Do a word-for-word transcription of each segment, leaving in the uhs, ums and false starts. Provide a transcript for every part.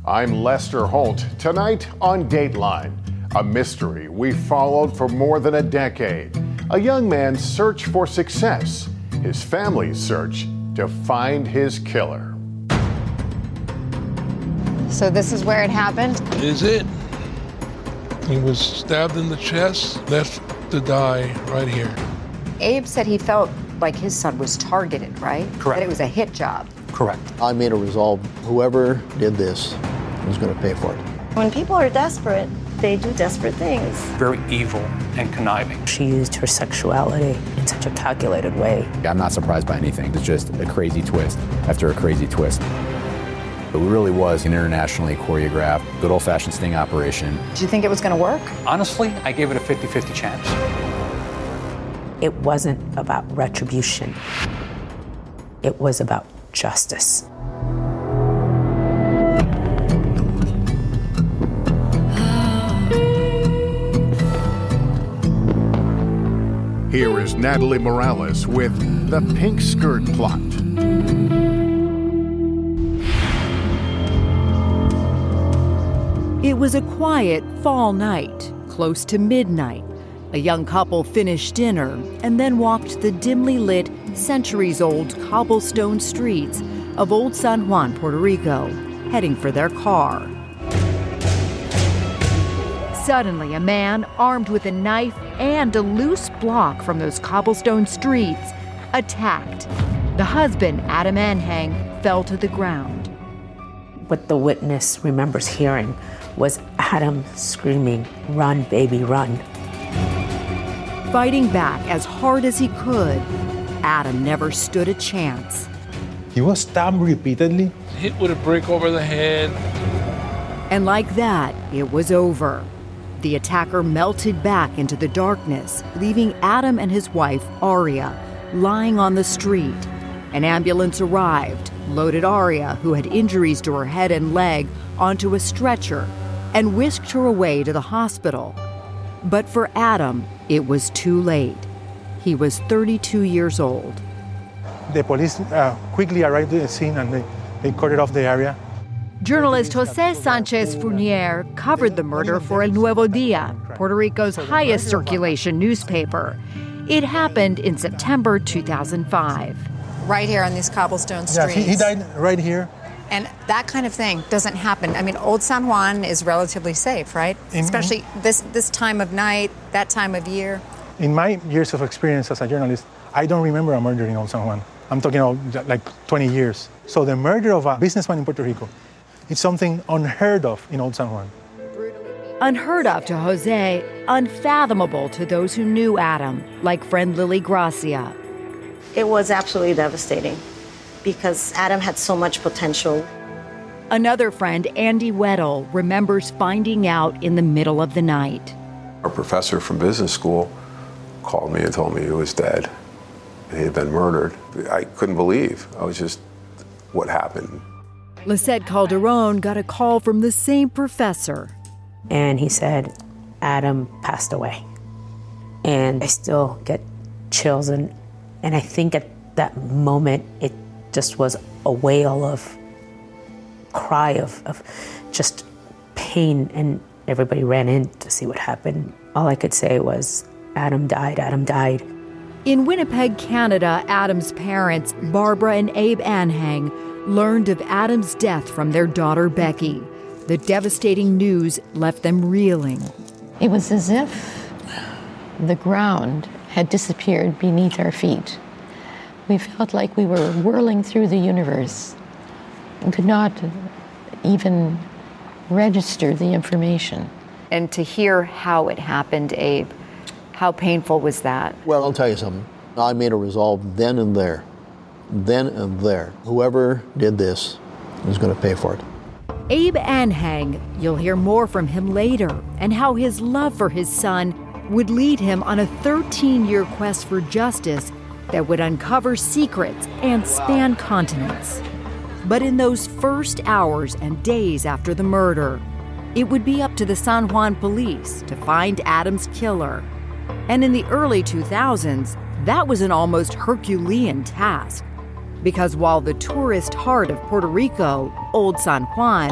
I'm Lester Holt. Tonight on Dateline, a mystery we followed for more than a decade. A young man's search for success, his family's search to find his killer. So this is where it happened? Is it? He was stabbed in the chest, left to die right here. Abe said he felt like his son was targeted, right? Correct. That it was a hit job. Correct. I made a resolve, whoever did this was going to pay for it. When people are desperate, they do desperate things. Very evil and conniving. She used her sexuality in such a calculated way. I'm not surprised by anything. It's just a crazy twist after a crazy twist. It really was an internationally choreographed, good old-fashioned sting operation. Did you think it was going to work? Honestly, I gave it a fifty-fifty chance. It wasn't about retribution. It was about justice. Here is Natalie Morales with The Pink Skirt Plot. It was a quiet fall night, close to midnight. A young couple finished dinner and then walked the dimly lit, centuries-old cobblestone streets of Old San Juan, Puerto Rico, heading for their car. Suddenly, a man armed with a knife and a loose block from those cobblestone streets attacked. The husband, Adam Anhang, fell to the ground. What the witness remembers hearing was Adam screaming, "Run, baby, run." Fighting back as hard as he could, Adam never stood a chance. He was stabbed repeatedly. Hit with a brick over the head. And like that, it was over. The attacker melted back into the darkness, leaving Adam and his wife, Aria, lying on the street. An ambulance arrived, loaded Aria, who had injuries to her head and leg, onto a stretcher and whisked her away to the hospital. But for Adam, it was too late. He was thirty-two years old. The police uh, quickly arrived at the scene and they, they cordoned off the area. Journalist Jose Sanchez Fournier covered the murder for El Nuevo Dia, Puerto Rico's highest circulation newspaper. It happened in September two thousand five. Right here on these cobblestone streets. Yes, he, he died right here. And that kind of thing doesn't happen. I mean, Old San Juan is relatively safe, right? In, Especially this this time of night, that time of year. In my years of experience as a journalist, I don't remember a murder in Old San Juan. I'm talking about like twenty years. So the murder of a businessman in Puerto Rico, it's something unheard of in Old San Juan. Unheard of to Jose, unfathomable to those who knew Adam, like friend Lily Gracia. It was absolutely devastating because Adam had so much potential. Another friend, Andy Weddle, remembers finding out in the middle of the night. Our professor from business school called me and told me he was dead. He had been murdered. I couldn't believe. I was just, what happened? Lisette Calderon got a call from the same professor. And he said, Adam passed away. And I still get chills. And, and I think at that moment, it just was a wail of cry of, of just pain. And everybody ran in to see what happened. All I could say was, Adam died, Adam died. In Winnipeg, Canada, Adam's parents, Barbara and Abe Anhang, learned of Adam's death from their daughter, Becky. The devastating news left them reeling. It was as if the ground had disappeared beneath our feet. We felt like we were whirling through the universe and could not even register the information. And to hear how it happened, Abe, how painful was that? Well, I'll tell you something. I made a resolve then and there, then and there. Whoever did this is going to pay for it. Abe Anhang, you'll hear more from him later, and how his love for his son would lead him on a thirteen-year quest for justice that would uncover secrets and span continents. But in those first hours and days after the murder, it would be up to the San Juan police to find Adam's killer. And in the early two thousands, that was an almost Herculean task. Because while the tourist heart of Puerto Rico, Old San Juan,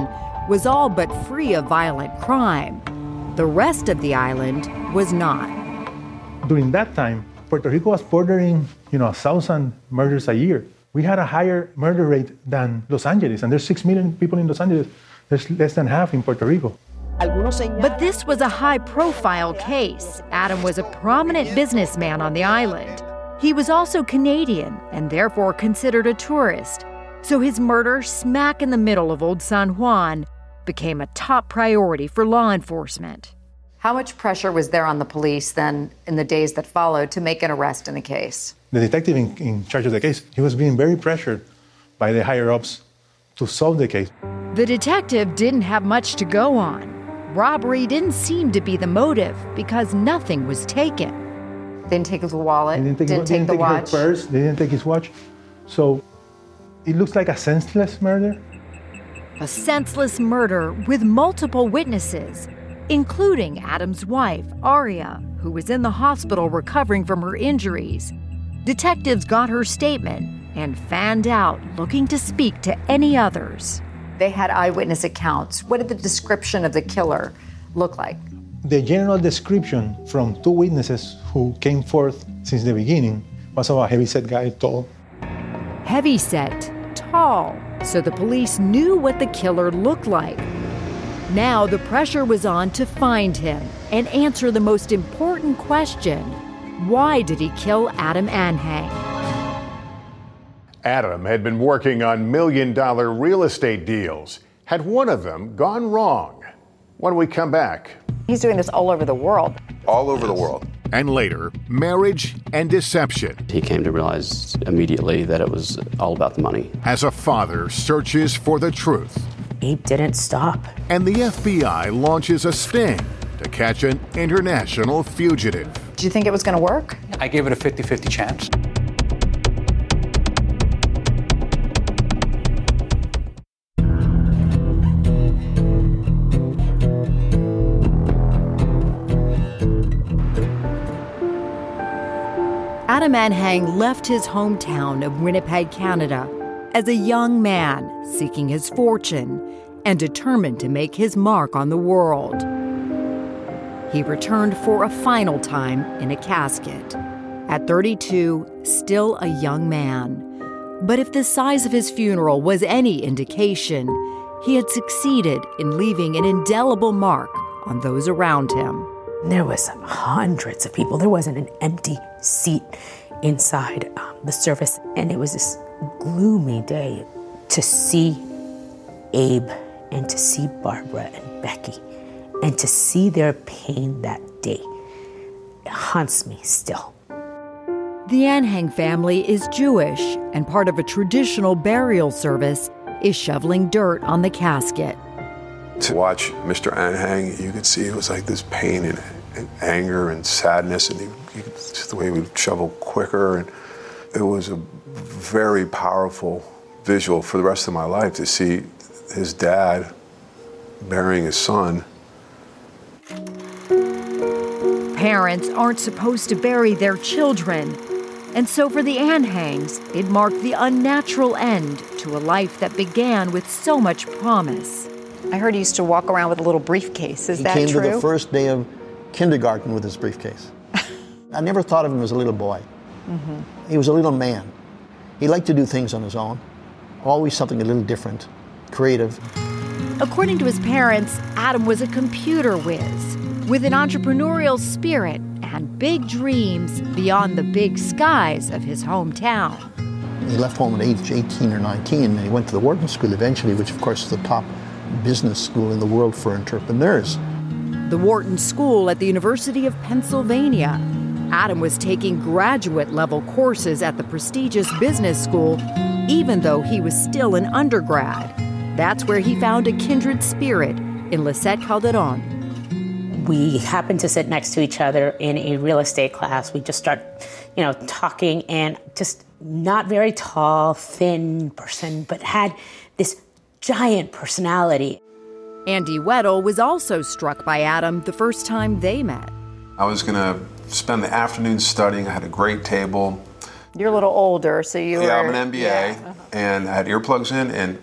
was all but free of violent crime. The rest of the island was not. During that time, Puerto Rico was bordering, you know, a thousand murders a year. We had a higher murder rate than Los Angeles, and there's six million people in Los Angeles. There's less than half in Puerto Rico. But this was a high-profile case. Adam was a prominent businessman on the island. He was also Canadian and therefore considered a tourist. So his murder, smack in the middle of Old San Juan, became a top priority for law enforcement. How much pressure was there on the police then in the days that followed to make an arrest in the case? The detective in, in charge of the case, he was being very pressured by the higher-ups to solve the case. The detective didn't have much to go on. Robbery didn't seem to be the motive because nothing was taken. They didn't take his wallet, They didn't take, didn't they take didn't the take watch. Her purse, they didn't take his watch. So it looks like a senseless murder. A senseless murder with multiple witnesses, including Adam's wife, Aria, who was in the hospital recovering from her injuries. Detectives got her statement and fanned out, looking to speak to any others. They had eyewitness accounts. What did the description of the killer look like? The general description from two witnesses who came forth since the beginning was of a heavy-set guy, tall. Heavy-set, tall, so the police knew what the killer looked like. Now the pressure was on to find him and answer the most important question: why did he kill Adam Anhang? Adam had been working on million-dollar real estate deals. Had one of them gone wrong? When we come back. He's doing this all over the world. All over the world. And later, marriage and deception. He came to realize immediately that it was all about the money. As a father searches for the truth. Abe didn't stop. And the F B I launches a sting to catch an international fugitive. Do you think it was going to work? I gave it a fifty-fifty chance. Adam Anhang left his hometown of Winnipeg, Canada, as a young man seeking his fortune and determined to make his mark on the world. He returned for a final time in a casket. At thirty-two, still a young man. But if the size of his funeral was any indication, he had succeeded in leaving an indelible mark on those around him. There was hundreds of people. There wasn't an empty seat inside um, the service. And it was this gloomy day to see Abe and to see Barbara and Becky and to see their pain that day. It haunts me still. The Anhang family is Jewish, and part of a traditional burial service is shoveling dirt on the casket. To watch Mister Anhang, you could see it was like this pain and, and anger and sadness, and he, you could, just the way he would shovel quicker. And it was a very powerful visual for the rest of my life to see his dad burying his son. Parents aren't supposed to bury their children. And so for the Anhangs, it marked the unnatural end to a life that began with so much promise. I heard he used to walk around with a little briefcase. Is he that came true? to the first day of kindergarten with his briefcase. I never thought of him as a little boy. Mm-hmm. He was a little man. He liked to do things on his own, always something a little different, creative. According to his parents, Adam was a computer whiz with an entrepreneurial spirit and big dreams beyond the big skies of his hometown. He left home at age eighteen or nineteen, and he went to the Wharton School eventually, which of course is the top business school in the world for entrepreneurs. The Wharton School at the University of Pennsylvania. Adam was taking graduate-level courses at the prestigious business school, even though he was still an undergrad. That's where he found a kindred spirit in Lisette Calderon. We happened to sit next to each other in a real estate class. We just start, you know, talking, and just not very tall, thin person, but had this giant personality. Andy Weddle was also struck by Adam the first time they met. I was going to spend the afternoon studying. I had a great table. You're a little older, so you yeah, were... I'm an M B A, yeah. and I had earplugs in, and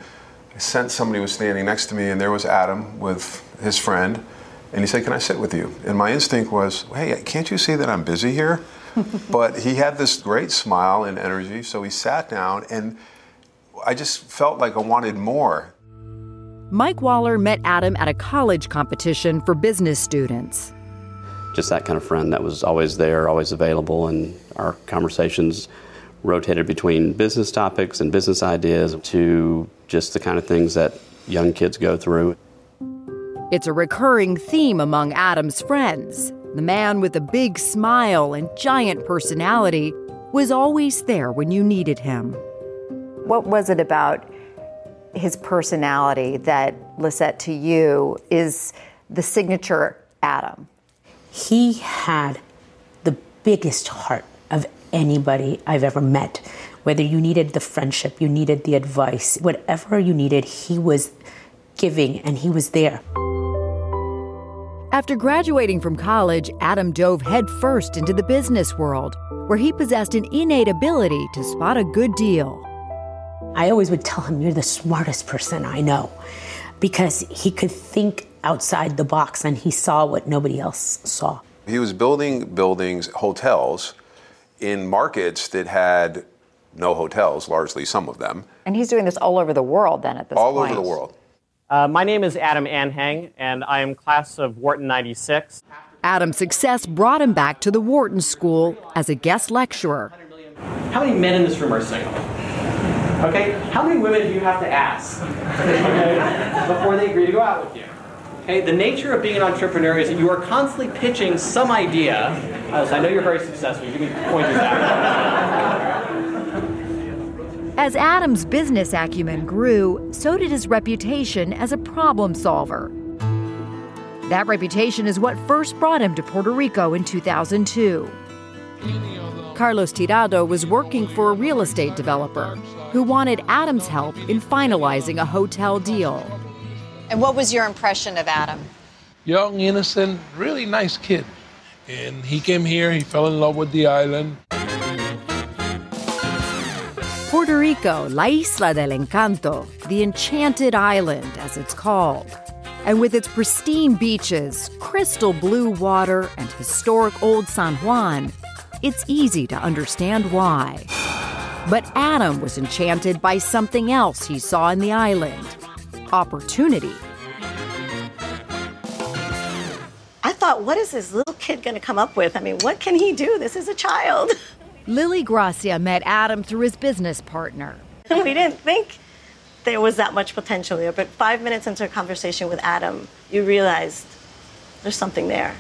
I sensed somebody was standing next to me, and there was Adam with his friend, and he said, "Can I sit with you?" And my instinct was, "Hey, can't you see that I'm busy here?" But he had this great smile and energy, so he sat down, and I just felt like I wanted more. Mike Waller met Adam at a college competition for business students. Just that kind of friend that was always there, always available, and our conversations rotated between business topics and business ideas to just the kind of things that young kids go through. It's a recurring theme among Adam's friends. The man with a big smile and giant personality was always there when you needed him. What was it about his personality that, Lisette, to you, is the signature Adam? He had the biggest heart of anybody I've ever met. Whether you needed the friendship, you needed the advice, whatever you needed, he was giving and he was there. After graduating from college, Adam dove headfirst into the business world, where he possessed an innate ability to spot a good deal. I always would tell him, "You're the smartest person I know," because he could think outside the box and he saw what nobody else saw. He was building buildings, hotels, in markets that had no hotels, largely some of them. And he's doing this all over the world then at this all point. All over the world. Uh, my name is Adam Anhang, and I am class of Wharton ninety-six. Adam's success brought him back to the Wharton School as a guest lecturer. How many men in this room are single? Okay, how many women do you have to ask okay, before they agree to go out with you? Okay, the nature of being an entrepreneur is that you are constantly pitching some idea. Uh, so I know you're very successful. You can point this out. As Adam's business acumen grew, so did his reputation as a problem solver. That reputation is what first brought him to Puerto Rico in two thousand two. Carlos Tirado was working for a real estate developer who wanted Adam's help in finalizing a hotel deal. And what was your impression of Adam? Young, innocent, really nice kid. And he came here, he fell in love with the island. Puerto Rico, La Isla del Encanto, the Enchanted Island, as it's called. And with its pristine beaches, crystal blue water, and historic old San Juan, it's easy to understand why. But Adam was enchanted by something else he saw in the island: opportunity. I thought, what is this little kid going to come up with? I mean, what can he do? This is a child. Lily Gracia met Adam through his business partner. We didn't think there was that much potential there, but five minutes into a conversation with Adam, you realized there's something there.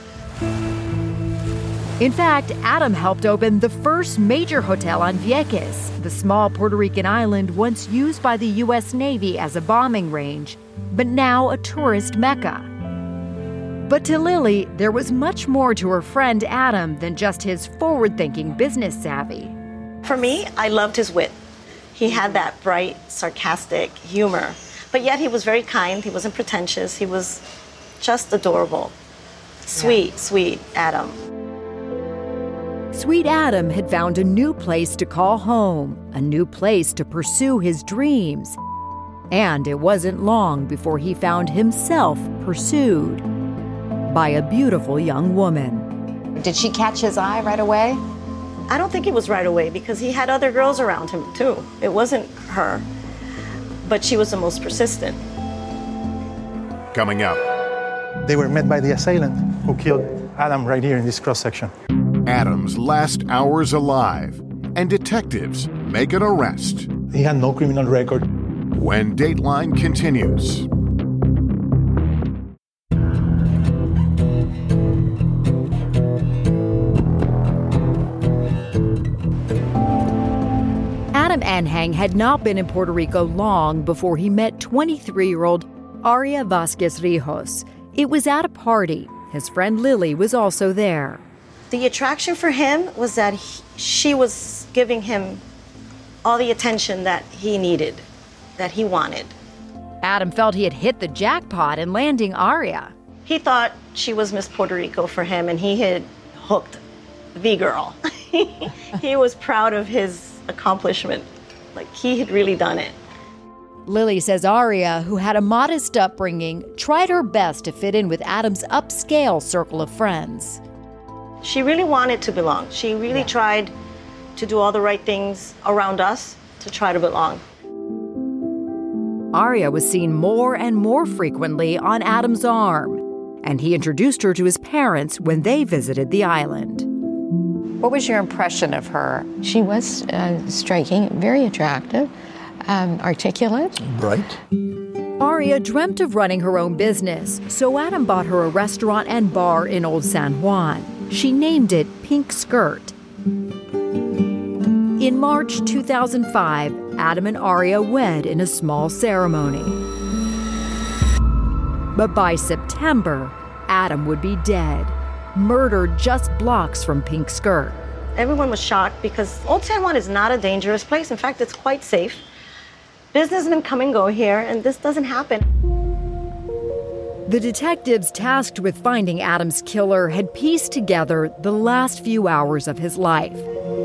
In fact, Adam helped open the first major hotel on Vieques, the small Puerto Rican island once used by the U S Navy as a bombing range, but now a tourist mecca. But to Lily, there was much more to her friend Adam than just his forward-thinking business savvy. For me, I loved his wit. He had that bright, sarcastic humor, but yet he was very kind. He wasn't pretentious. He was just adorable. Sweet, yeah. Sweet Adam. Sweet Adam had found a new place to call home, a new place to pursue his dreams. And it wasn't long before he found himself pursued by a beautiful young woman. Did she catch his eye right away? I don't think it was right away because he had other girls around him too. It wasn't her, but she was the most persistent. Coming up. They were met by the assailant who killed Adam right here in this cross section. Adam's last hours alive, and detectives make an arrest. He had no criminal record. When Dateline continues. Adam Anhang had not been in Puerto Rico long before he met twenty-three-year-old Aria Vasquez Rijos. It was at a party. His friend Lily was also there. The attraction for him was that he, she was giving him all the attention that he needed, that he wanted. Adam felt he had hit the jackpot in landing Aria. He thought she was Miss Puerto Rico for him, and he had hooked the girl. He was proud of his accomplishment. Like, he had really done it. Lily says Aria, who had a modest upbringing, tried her best to fit in with Adam's upscale circle of friends. She really wanted to belong. She really yeah. tried to do all the right things around us to try to belong. Aria was seen more and more frequently on Adam's arm, and he introduced her to his parents when they visited the island. What was your impression of her? She was uh, striking, very attractive, um, articulate. Bright. Aria dreamt of running her own business, so Adam bought her a restaurant and bar in Old San Juan. She named it Pink Skirt. In March two thousand five, Adam and Aria wed in a small ceremony. But by September, Adam would be dead, murdered just blocks from Pink Skirt. Everyone was shocked because Old San Juan is not a dangerous place. In fact, it's quite safe. Businessmen come and go here, and this doesn't happen. The detectives tasked with finding Adam's killer had pieced together the last few hours of his life.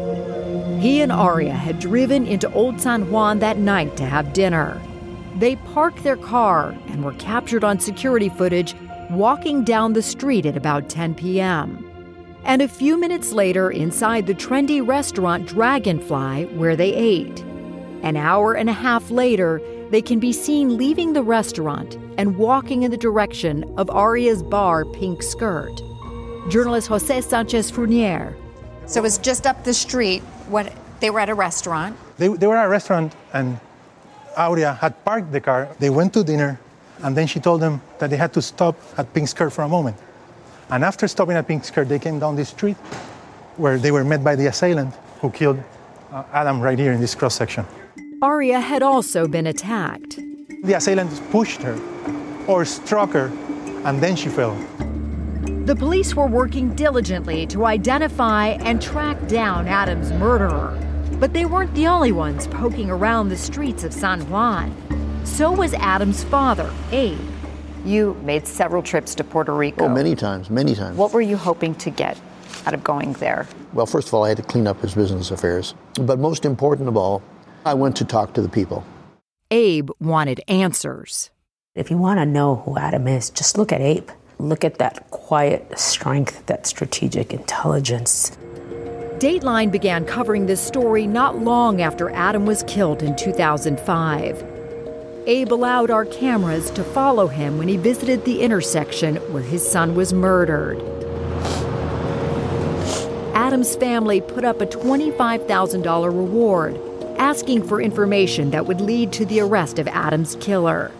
He and Aria had driven into Old San Juan that night to have dinner. They parked their car and were captured on security footage walking down the street at about ten p.m. And a few minutes later, inside the trendy restaurant Dragonfly, where they ate. An hour and a half later, they can be seen leaving the restaurant and walking in the direction of Aria's bar, Pink Skirt. Journalist Jose Sanchez Fournier. So it was just up the street. What, they were at a restaurant? They, they were at a restaurant, and Aria had parked the car. They went to dinner, and then she told them that they had to stop at Pink Skirt for a moment. And after stopping at Pink Skirt, they came down this street where they were met by the assailant who killed uh, Adam right here in this cross-section. Aria had also been attacked. The assailant pushed her or struck her, and then she fell. The police were working diligently to identify and track down Adam's murderer. But they weren't the only ones poking around the streets of San Juan. So was Adam's father, Abe. You made several trips to Puerto Rico. Oh, many times, many times. What were you hoping to get out of going there? Well, first of all, I had to clean up his business affairs. But most important of all, I went to talk to the people. Abe wanted answers. If you want to know who Adam is, just look at Abe. Look at that quiet strength, that strategic intelligence. Dateline began covering this story not long after Adam was killed in two thousand five. Abe allowed our cameras to follow him when he visited the intersection where his son was murdered. Adam's family put up a twenty-five thousand dollars reward, asking for information that would lead to the arrest of Adam's killer.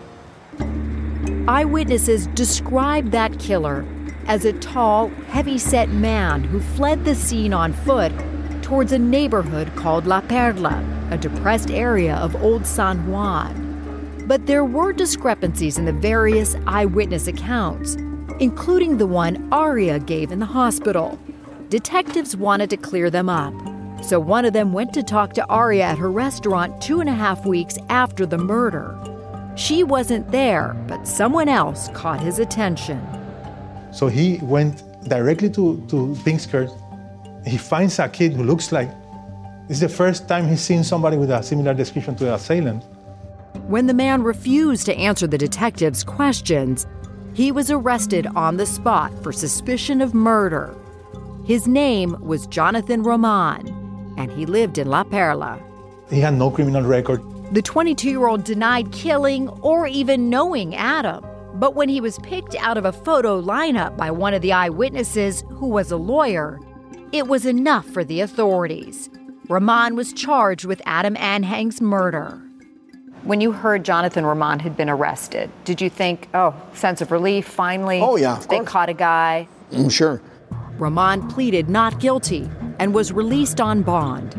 Eyewitnesses described that killer as a tall, heavy-set man who fled the scene on foot towards a neighborhood called La Perla, a depressed area of Old San Juan. But there were discrepancies in the various eyewitness accounts, including the one Aria gave in the hospital. Detectives wanted to clear them up, so one of them went to talk to Aria at her restaurant two and a half weeks after the murder. She wasn't there, but someone else caught his attention. So he went directly to, to Pink Skirt. He finds a kid who looks like, it's the first time he's seen somebody with a similar description to the assailant. When the man refused to answer the detectives' questions, he was arrested on the spot for suspicion of murder. His name was Jonathan Roman, and he lived in La Perla. He had no criminal record. The twenty-two-year-old denied killing or even knowing Adam. But when he was picked out of a photo lineup by one of the eyewitnesses, who was a lawyer, it was enough for the authorities. Roman was charged with Adam Anhang's murder. When you heard Jonathan Roman had been arrested, did you think, oh, sense of relief, finally? Oh, yeah, of they course. caught a guy? Mm, sure. Roman pleaded not guilty and was released on bond.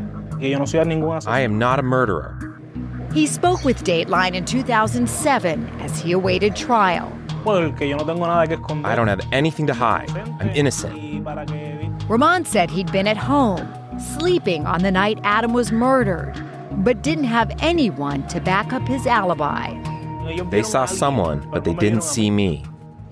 I am not a murderer. He spoke with Dateline in two thousand seven as he awaited trial. I don't have anything to hide. I'm innocent. Roman said he'd been at home, sleeping on the night Adam was murdered, but didn't have anyone to back up his alibi. They saw someone, but they didn't see me.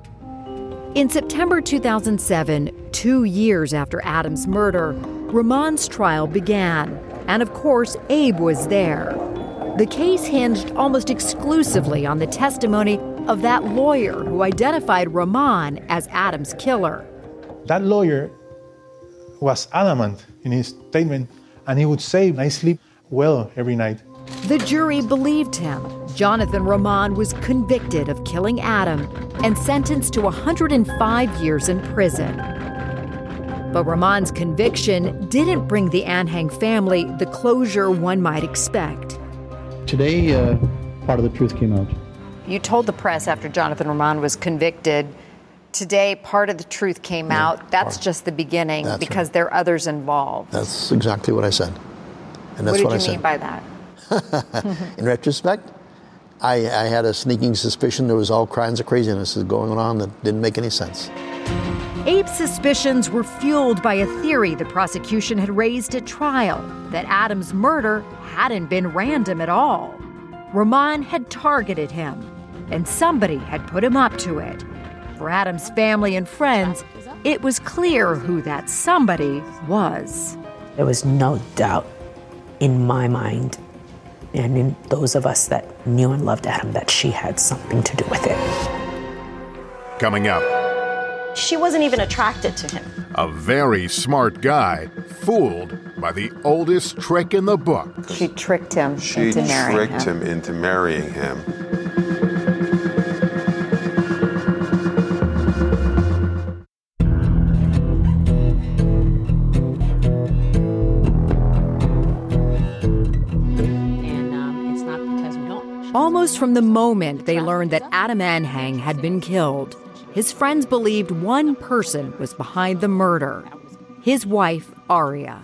In September two thousand seven, two years after Adam's murder, Roman's trial began. And of course, Abe was there. The case hinged almost exclusively on the testimony of that lawyer who identified Roman as Adam's killer. That lawyer was adamant in his statement, and he would say, I sleep well every night. The jury believed him. Jonathan Roman was convicted of killing Adam and sentenced to one hundred five years in prison. But Roman's conviction didn't bring the Anhang family the closure one might expect. Today, uh, part of the truth came out. You told the press after Jonathan Roman was convicted, today part of the truth came yeah, out. That's part. Just the beginning That's because right. there are others involved. That's exactly what I said. And that's what what did you I mean by that? In retrospect, I, I had a sneaking suspicion there was all kinds of craziness going on that didn't make any sense. Abe's suspicions were fueled by a theory the prosecution had raised at trial, that Adam's murder hadn't been random at all. Roman had targeted him, and somebody had put him up to it. For Adam's family and friends, it was clear who that somebody was. There was no doubt in my mind and in those of us that knew and loved Adam that she had something to do with it. Coming up. She wasn't even attracted to him. A very smart guy fooled by the oldest trick in the book. She tricked him she into marrying him. She tricked him into marrying him. Almost from the moment they learned that Adam Anhang had been killed, his friends believed one person was behind the murder, his wife, Aria.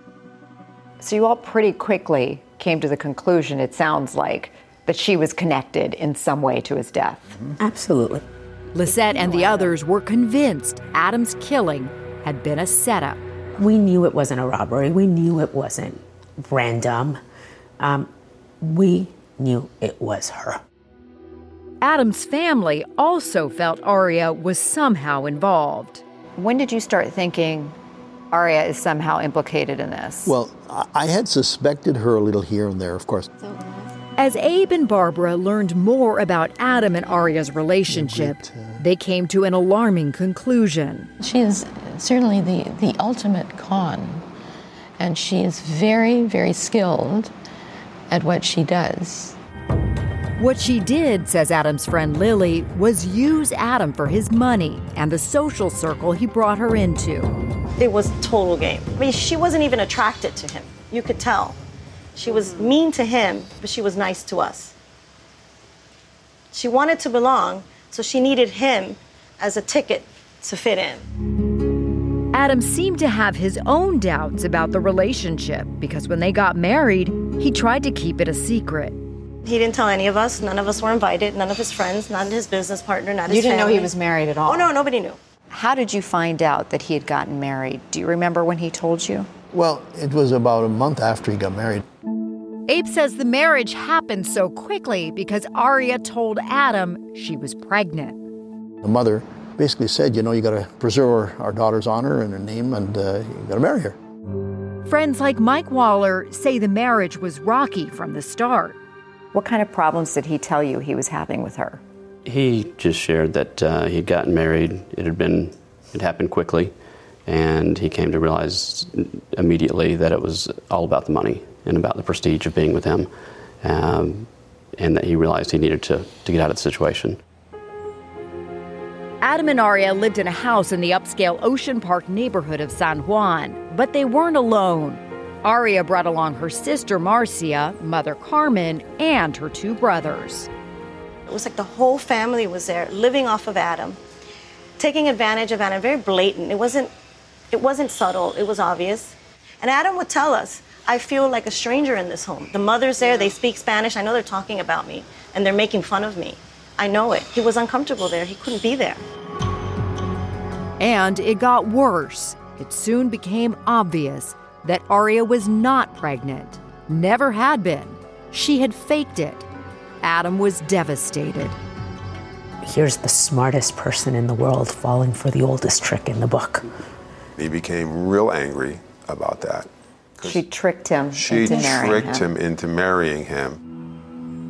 So you all pretty quickly came to the conclusion, it sounds like, that she was connected in some way to his death. Absolutely. Lisette and the others were convinced Adam's killing had been a setup. We knew it wasn't a robbery. We knew it wasn't random. Um, we knew it was her. Adam's family also felt Aria was somehow involved. When did you start thinking Aria is somehow implicated in this? Well, I had suspected her a little here and there, of course. As Abe and Barbara learned more about Adam and Aria's relationship, they came to an alarming conclusion. She is certainly the, the ultimate con, and she is very, very skilled at what she does. What she did, says Adam's friend Lily, was use Adam for his money and the social circle he brought her into. It was total game. I mean, she wasn't even attracted to him. You could tell. She was mean to him, but she was nice to us. She wanted to belong, so she needed him as a ticket to fit in. Adam seemed to have his own doubts about the relationship because when they got married, he tried to keep it a secret. He didn't tell any of us. None of us were invited. None of his friends, not his business partner, not his You didn't family. know he was married at all? Oh, no, nobody knew. How did you find out that he had gotten married? Do you remember when he told you? Well, it was about a month after he got married. Abe says the marriage happened so quickly because Aria told Adam she was pregnant. The mother basically said, you know, you got to preserve our, our daughter's honor and her name, and uh, you got to marry her. Friends like Mike Waller say the marriage was rocky from the start. What kind of problems did he tell you he was having with her? He just shared that uh, he'd gotten married. It had been, it happened quickly, and he came to realize immediately that it was all about the money and about the prestige of being with him, um, and that he realized he needed to, to get out of the situation. Adam and Aria lived in a house in the upscale Ocean Park neighborhood of San Juan, but they weren't alone. Aria brought along her sister Marcia, mother Carmen, and her two brothers. It was like the whole family was there, living off of Adam, taking advantage of Adam, very blatant. It wasn't, it wasn't subtle, it was obvious. And Adam would tell us, I feel like a stranger in this home. The mother's there, they speak Spanish, I know they're talking about me, and they're making fun of me. I know it. He was uncomfortable there, he couldn't be there. And it got worse. It soon became obvious that Aria was not pregnant, never had been. She had faked it. Adam was devastated. Here's the smartest person in the world falling for the oldest trick in the book. He became real angry about that. She tricked him She into marrying tricked him. him into marrying him.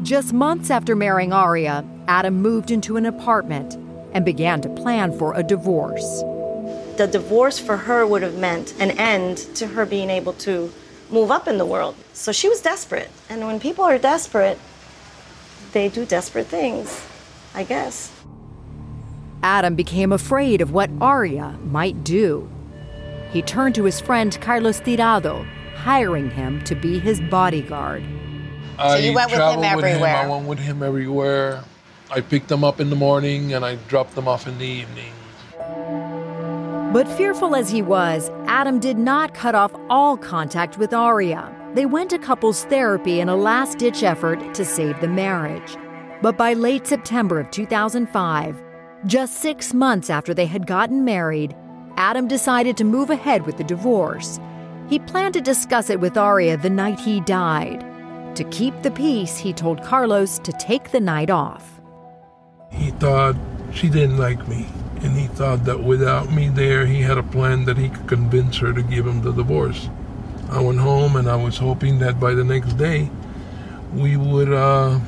Just months after marrying Aria, Adam moved into an apartment and began to plan for a divorce. The divorce for her would have meant an end to her being able to move up in the world. So she was desperate. And when people are desperate, they do desperate things, I guess. Adam became afraid of what Aria might do. He turned to his friend Carlos Tirado, hiring him to be his bodyguard. I So you went with him traveled with everywhere. I went with him everywhere. I picked them up in the morning and I dropped them off in the evening. But fearful as he was, Adam did not cut off all contact with Aria. They went to couples therapy in a last-ditch effort to save the marriage. But by late September of two thousand five, just six months after they had gotten married, Adam decided to move ahead with the divorce. He planned to discuss it with Aria the night he died. To keep the peace, he told Carlos to take the night off. He thought she didn't like me, and he thought that without me there, he had a plan that he could convince her to give him the divorce. I went home and I was hoping that by the next day, we would uh,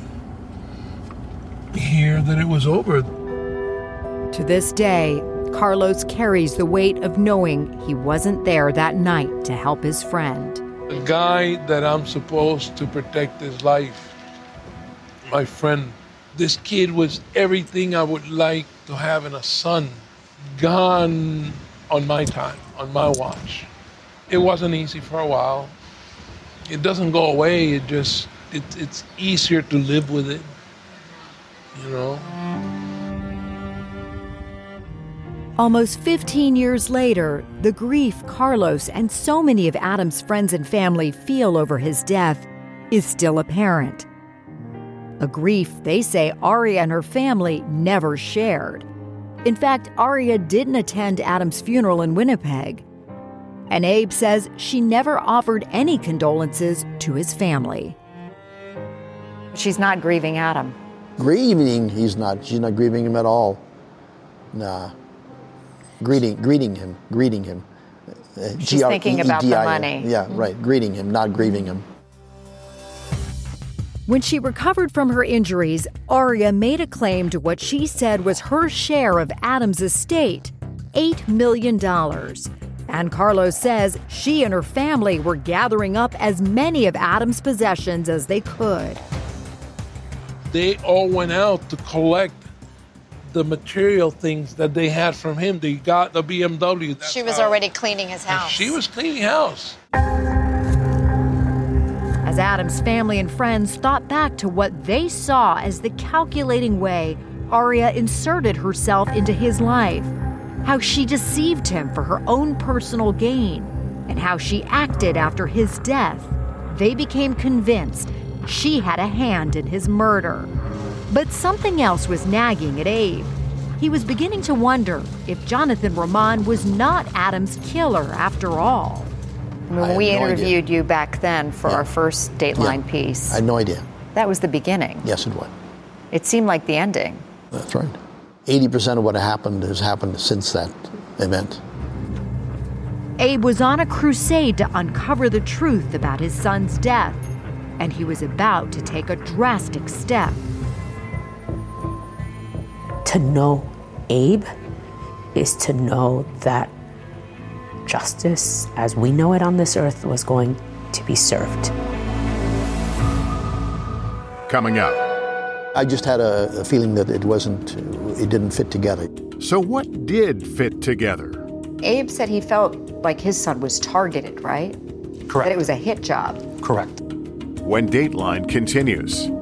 hear that it was over. To this day, Carlos carries the weight of knowing he wasn't there that night to help his friend. The guy that I'm supposed to protect his life, my friend, this kid was everything I would like to have in a son, gone on my time, on my watch. It wasn't easy for a while. It doesn't go away, it just, it, it's easier to live with it, you know? Almost fifteen years later, the grief Carlos and so many of Adam's friends and family feel over his death is still apparent. A grief they say Aria and her family never shared. In fact, Aria didn't attend Adam's funeral in Winnipeg. And Abe says she never offered any condolences to his family. She's not grieving Adam. Grieving, he's not. She's not grieving him at all. Nah. Greeting, greeting him, greeting him. Uh, She's thinking about the money. Yeah, right. Greeting him, not grieving him. When she recovered from her injuries, Aria made a claim to what she said was her share of Adam's estate, eight million dollars. And Carlos says she and her family were gathering up as many of Adam's possessions as they could. They all went out to collect the material things that they had from him. They got the B M W. That's She was how- already cleaning his house. She was cleaning house. As Adam's family and friends thought back to what they saw as the calculating way Aria inserted herself into his life, how she deceived him for her own personal gain, and how she acted after his death, they became convinced she had a hand in his murder. But something else was nagging at Abe. He was beginning to wonder if Jonathan Roman was not Adam's killer after all. When we no interviewed idea. you back then for yeah. our first Dateline yeah. piece, I had no idea. That was the beginning. Yes, it was. It seemed like the ending. That's right. eighty percent of what happened has happened since that event. Abe was on a crusade to uncover the truth about his son's death, and he was about to take a drastic step. To know Abe is to know that justice, as we know it on this earth, was going to be served. Coming up. I just had a, a feeling that it wasn't, it didn't fit together. So what did fit together? Abe said he felt like his son was targeted, right? Correct. That it was a hit job. Correct. When Dateline continues.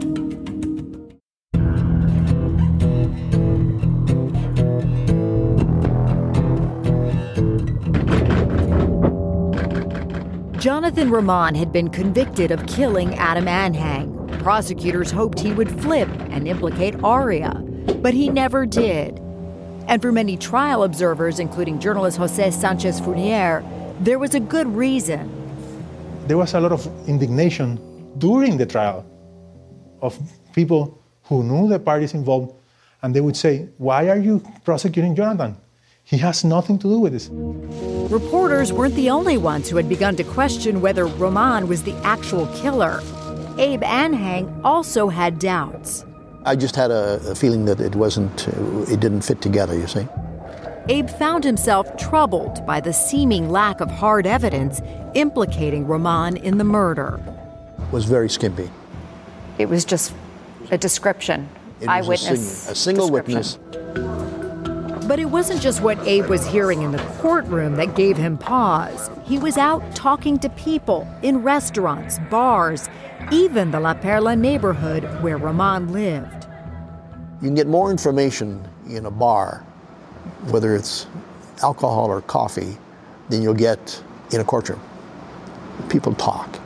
Jonathan Roman had been convicted of killing Adam Anhang. Prosecutors hoped he would flip and implicate Aria, but he never did. And for many trial observers, including journalist Jose Sanchez Fournier, there was a good reason. There was a lot of indignation during the trial of people who knew the parties involved, and they would say, why are you prosecuting Jonathan? He has nothing to do with this. Reporters weren't the only ones who had begun to question whether Roman was the actual killer. Abe Anhang also had doubts. I just had a, a feeling that it wasn't, it didn't fit together, you see. Abe found himself troubled by the seeming lack of hard evidence implicating Roman in the murder. It was very skimpy. It was just a description, it eyewitness a, sing- a single witness. But it wasn't just what Abe was hearing in the courtroom that gave him pause. He was out talking to people in restaurants, bars, even the La Perla neighborhood where Roman lived. You can get more information in a bar, whether it's alcohol or coffee, than you'll get in a courtroom. People talk.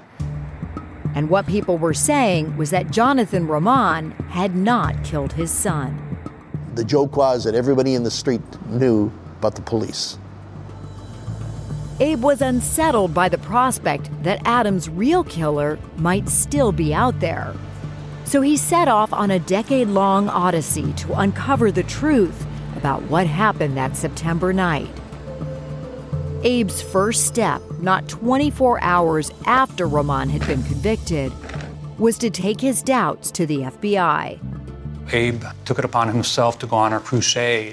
And what people were saying was that Jonathan Roman had not killed his son. The joke was that everybody in the street knew about the police. Abe was unsettled by the prospect that Adam's real killer might still be out there. So he set off on a decade-long odyssey to uncover the truth about what happened that September night. Abe's first step, not twenty-four hours after Roman had been convicted, was to take his doubts to the F B I. Abe took it upon himself to go on a crusade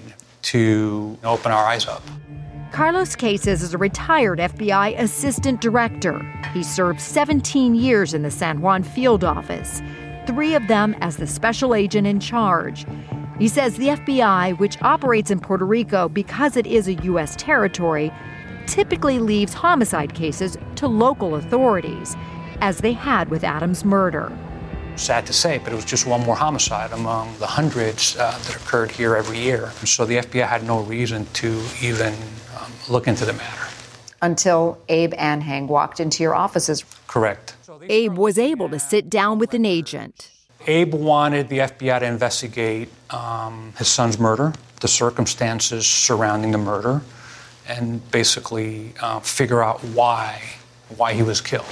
to open our eyes up. Carlos Cases is a retired F B I assistant director. He served seventeen years in the San Juan field office, three of them as the special agent in charge. He says the F B I, which operates in Puerto Rico because it is a U S territory, typically leaves homicide cases to local authorities, as they had with Adam's murder. Sad to say, but it was just one more homicide among the hundreds uh, that occurred here every year. And so the F B I had no reason to even um, look into the matter. Until Abe Anhang walked into your offices. Correct. Abe was able to sit down with an agent. Abe wanted the F B I to investigate um, his son's murder, the circumstances surrounding the murder, and basically uh, figure out why, why he was killed.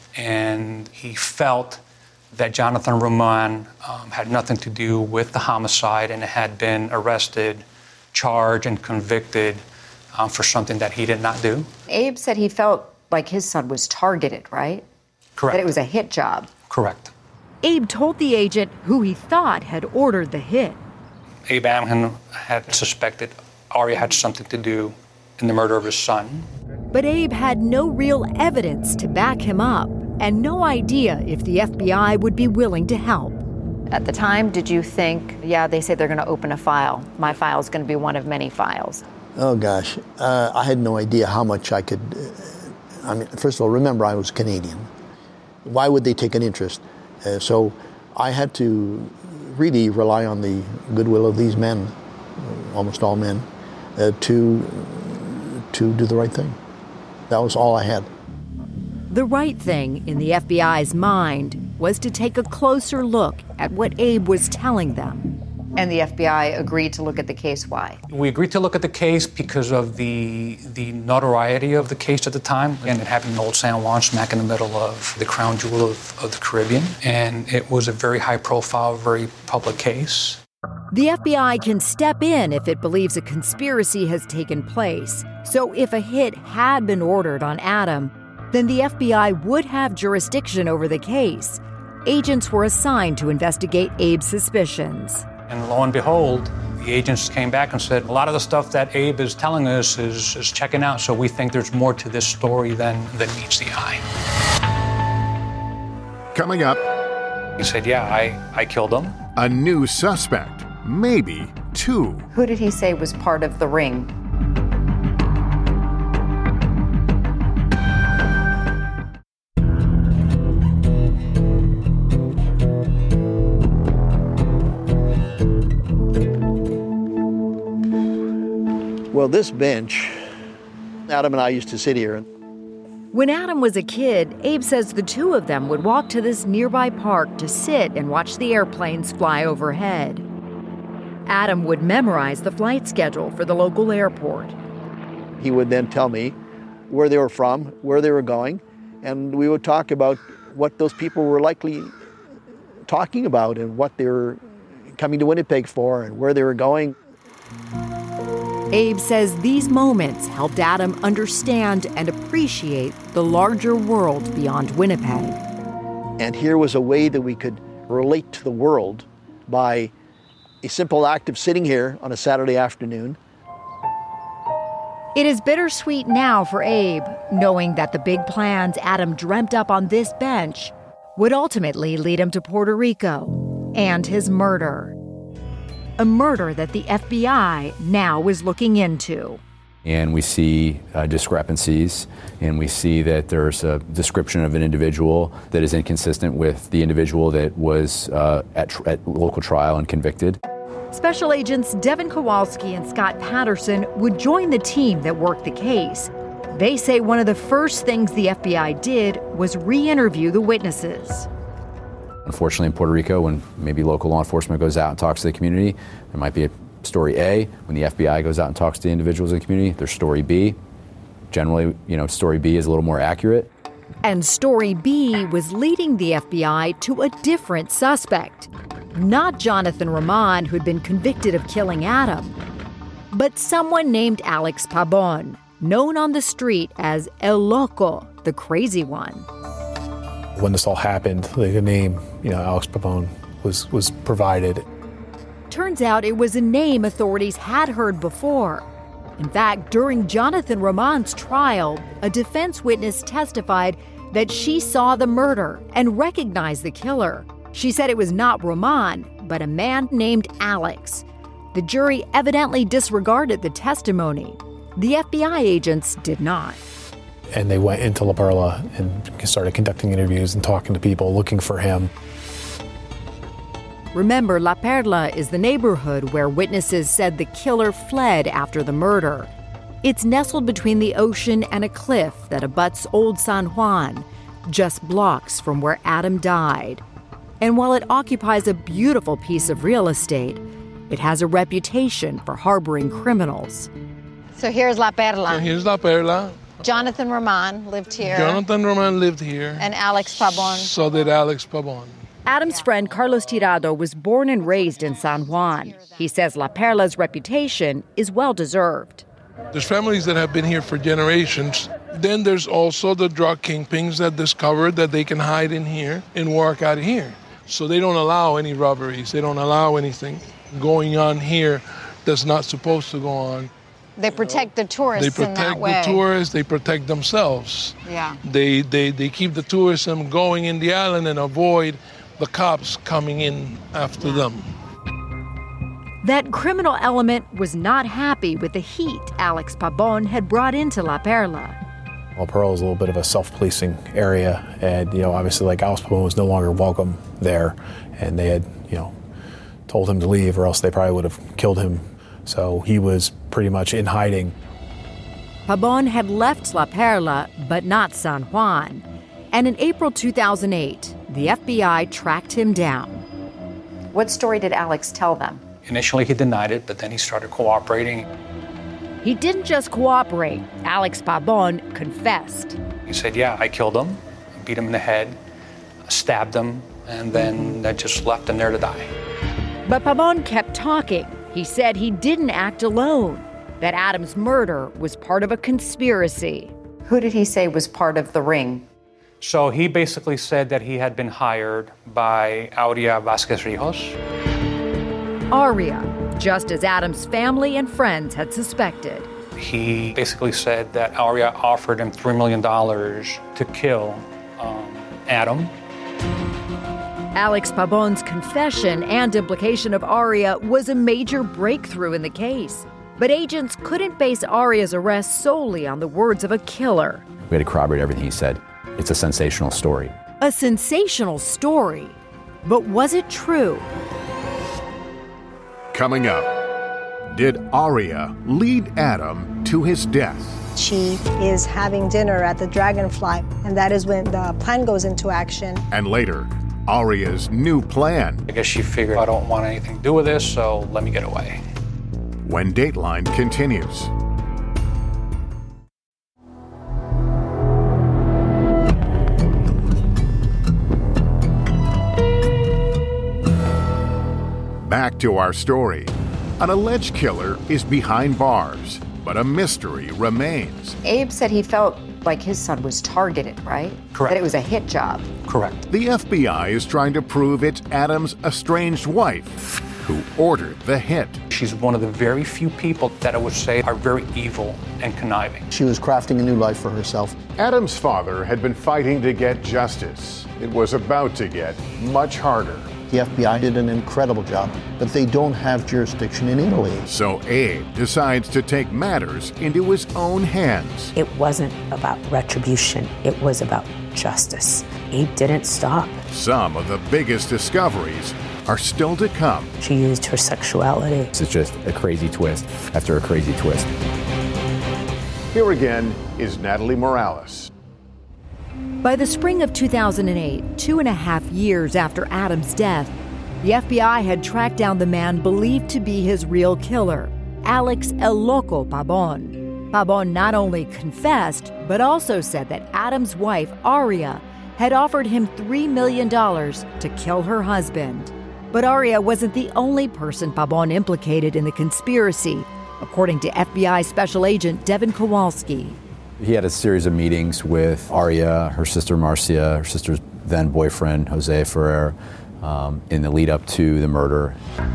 And he felt that Jonathan Roman um, had nothing to do with the homicide and had been arrested, charged, and convicted um, for something that he did not do. Abe said he felt like his son was targeted, right? Correct. That it was a hit job. Correct. Abe told the agent who he thought had ordered the hit. Abe Anhang had suspected Aria had something to do in the murder of his son. But Abe had no real evidence to back him up, and no idea if the F B I would be willing to help. At the time, did you think, yeah, they say they're going to open a file. My file is going to be one of many files. Oh, gosh. Uh, I had no idea how much I could... Uh, I mean, first of all, remember, I was Canadian. Why would they take an interest? Uh, so I had to really rely on the goodwill of these men, almost all men, uh, to, to do the right thing. That was all I had. The right thing in the F B I's mind was to take a closer look at what Abe was telling them. And the F B I agreed to look at the case. Why? We agreed to look at the case because of the the notoriety of the case at the time. And it happened in Old San Juan, smack in the middle of the crown jewel of, of the Caribbean. And it was a very high profile, very public case. The F B I can step in if it believes a conspiracy has taken place. So if a hit had been ordered on Adam, then the F B I would have jurisdiction over the case. Agents were assigned to investigate Abe's suspicions. And lo and behold, the agents came back and said, a lot of the stuff that Abe is telling us is, is checking out, so we think there's more to this story than, than meets the eye. Coming up. He said, yeah, I, I killed him. A new suspect, maybe two. Who did he say was part of the ring? Well, this bench, Adam and I used to sit here. When Adam was a kid, Abe says the two of them would walk to this nearby park to sit and watch the airplanes fly overhead. Adam would memorize the flight schedule for the local airport. He would then tell me where they were from, where they were going, and we would talk about what those people were likely talking about and what they were coming to Winnipeg for and where they were going. Abe says these moments helped Adam understand and appreciate the larger world beyond Winnipeg. And here was a way that we could relate to the world by a simple act of sitting here on a Saturday afternoon. It is bittersweet now for Abe, knowing that the big plans Adam dreamt up on this bench would ultimately lead him to Puerto Rico and his murder. A murder that the F B I now is looking into. And we see uh, discrepancies, and we see that there's a description of an individual that is inconsistent with the individual that was uh, at, tr- at local trial and convicted. Special agents Devin Kowalski and Scott Patterson would join the team that worked the case. They say one of the first things the F B I did was re-interview the witnesses. Unfortunately, in Puerto Rico, when maybe local law enforcement goes out and talks to the community, there might be a story A. When the F B I goes out and talks to the individuals in the community, there's story B. Generally, you know, story B is a little more accurate. And story B was leading the F B I to a different suspect. Not Jonathan Roman, who'd been convicted of killing Adam, but someone named Alex Pabon, known on the street as El Loco, the crazy one. When this all happened, the name, you know, Alex Pabon was, was provided. Turns out it was a name authorities had heard before. In fact, during Jonathan Roman's trial, a defense witness testified that she saw the murder and recognized the killer. She said it was not Roman, but a man named Alex. The jury evidently disregarded the testimony. The F B I agents did not. And they went into La Perla and started conducting interviews and talking to people looking for him. Remember, La Perla is the neighborhood where witnesses said the killer fled after the murder. It's nestled between the ocean and a cliff that abuts Old San Juan, just blocks from where Adam died. And while it occupies a beautiful piece of real estate, it has a reputation for harboring criminals. So here's La Perla. So here's La Perla. Jonathan Roman lived here. Jonathan Roman lived here. And Alex Pabon. So did Alex Pabon. Adam's friend Carlos Tirado was born and raised in San Juan. He says La Perla's reputation is well-deserved. There's families that have been here for generations. Then there's also the drug kingpins that discovered that they can hide in here and work out here. So they don't allow any robberies. They don't allow anything going on here that's not supposed to go on. They protect the tourists They in that protect way. the tourists. They protect themselves. Yeah. They, they, they keep the tourism going in the island and avoid the cops coming in after them. That criminal element was not happy with the heat Alex Pabon had brought into La Perla. La Perla is a little bit of a self-policing area, and you know, obviously, like Alex Pabon was no longer welcome there, and they had, you know, told him to leave, or else they probably would have killed him. So he was pretty much in hiding. Pabon had left La Perla, but not San Juan. And in April two thousand eight, the F B I tracked him down. What story did Alex tell them? Initially, he denied it, but then he started cooperating. He didn't just cooperate. Alex Pabon confessed. He said, yeah, I killed him, beat him in the head, stabbed him, and then I just left him there to die. But Pabon kept talking. He said he didn't act alone, that Adam's murder was part of a conspiracy. Who did he say was part of the ring? So he basically said that he had been hired by Aurea Vasquez Rijos. Aurea, just as Adam's family and friends had suspected. He basically said that Aurea offered him three million dollars to kill um, Adam. Alex Pabon's confession and implication of Aurea was a major breakthrough in the case. But agents couldn't base Aurea's arrest solely on the words of a killer. We had to corroborate everything he said. It's a sensational story. A sensational story. But was it true? Coming up, did Aurea lead Adam to his death? She is having dinner at the Dragonfly, and that is when the plan goes into action. And later, Aurea's new plan. I guess she figured, I don't want anything to do with this, so let me get away. When Dateline continues. Back to our story. An alleged killer is behind bars, but a mystery remains. Abe said he felt like his son was targeted, right? Correct. That it was a hit job. Correct. The F B I is trying to prove it's Adam's estranged wife who ordered the hit. She's one of the very few people that I would say are very evil and conniving. She was crafting a new life for herself. Adam's father had been fighting to get justice. It was about to get much harder. The F B I did an incredible job, but they don't have jurisdiction in Italy. So Abe decides to take matters into his own hands. It wasn't about retribution, it was about justice. Abe didn't stop. Some of the biggest discoveries are still to come. She used her sexuality. It's just a crazy twist after a crazy twist. Here again is Natalie Morales. By the spring of two thousand eight, two and a half years after Adam's death, the F B I had tracked down the man believed to be his real killer, Alex El Loco Pabon. Pabon not only confessed, but also said that Adam's wife, Aria, had offered him three million dollars to kill her husband. But Aria wasn't the only person Pabon implicated in the conspiracy, according to F B I Special Agent Devin Kowalski. He had a series of meetings with Aria, her sister Marcia, her sister's then boyfriend, Jose Ferrer, um, in the lead up to the murder.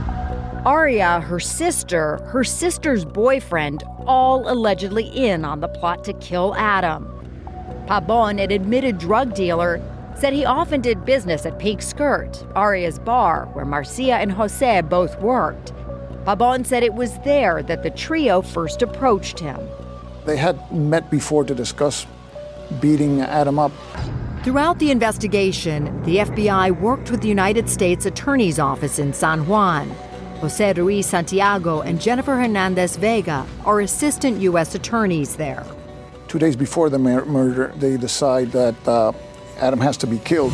Aria, her sister, her sister's boyfriend, all allegedly in on the plot to kill Adam. Pabon, an admitted drug dealer, said he often did business at Pink Skirt, Aria's bar, where Marcia and Jose both worked. Pabon said it was there that the trio first approached him. They had met before to discuss beating Adam up. Throughout the investigation, the F B I worked with the United States Attorney's Office in San Juan. Jose Ruiz Santiago and Jennifer Hernandez Vega are assistant U S attorneys there. Two days before the mur- murder, they decide that uh, Adam has to be killed.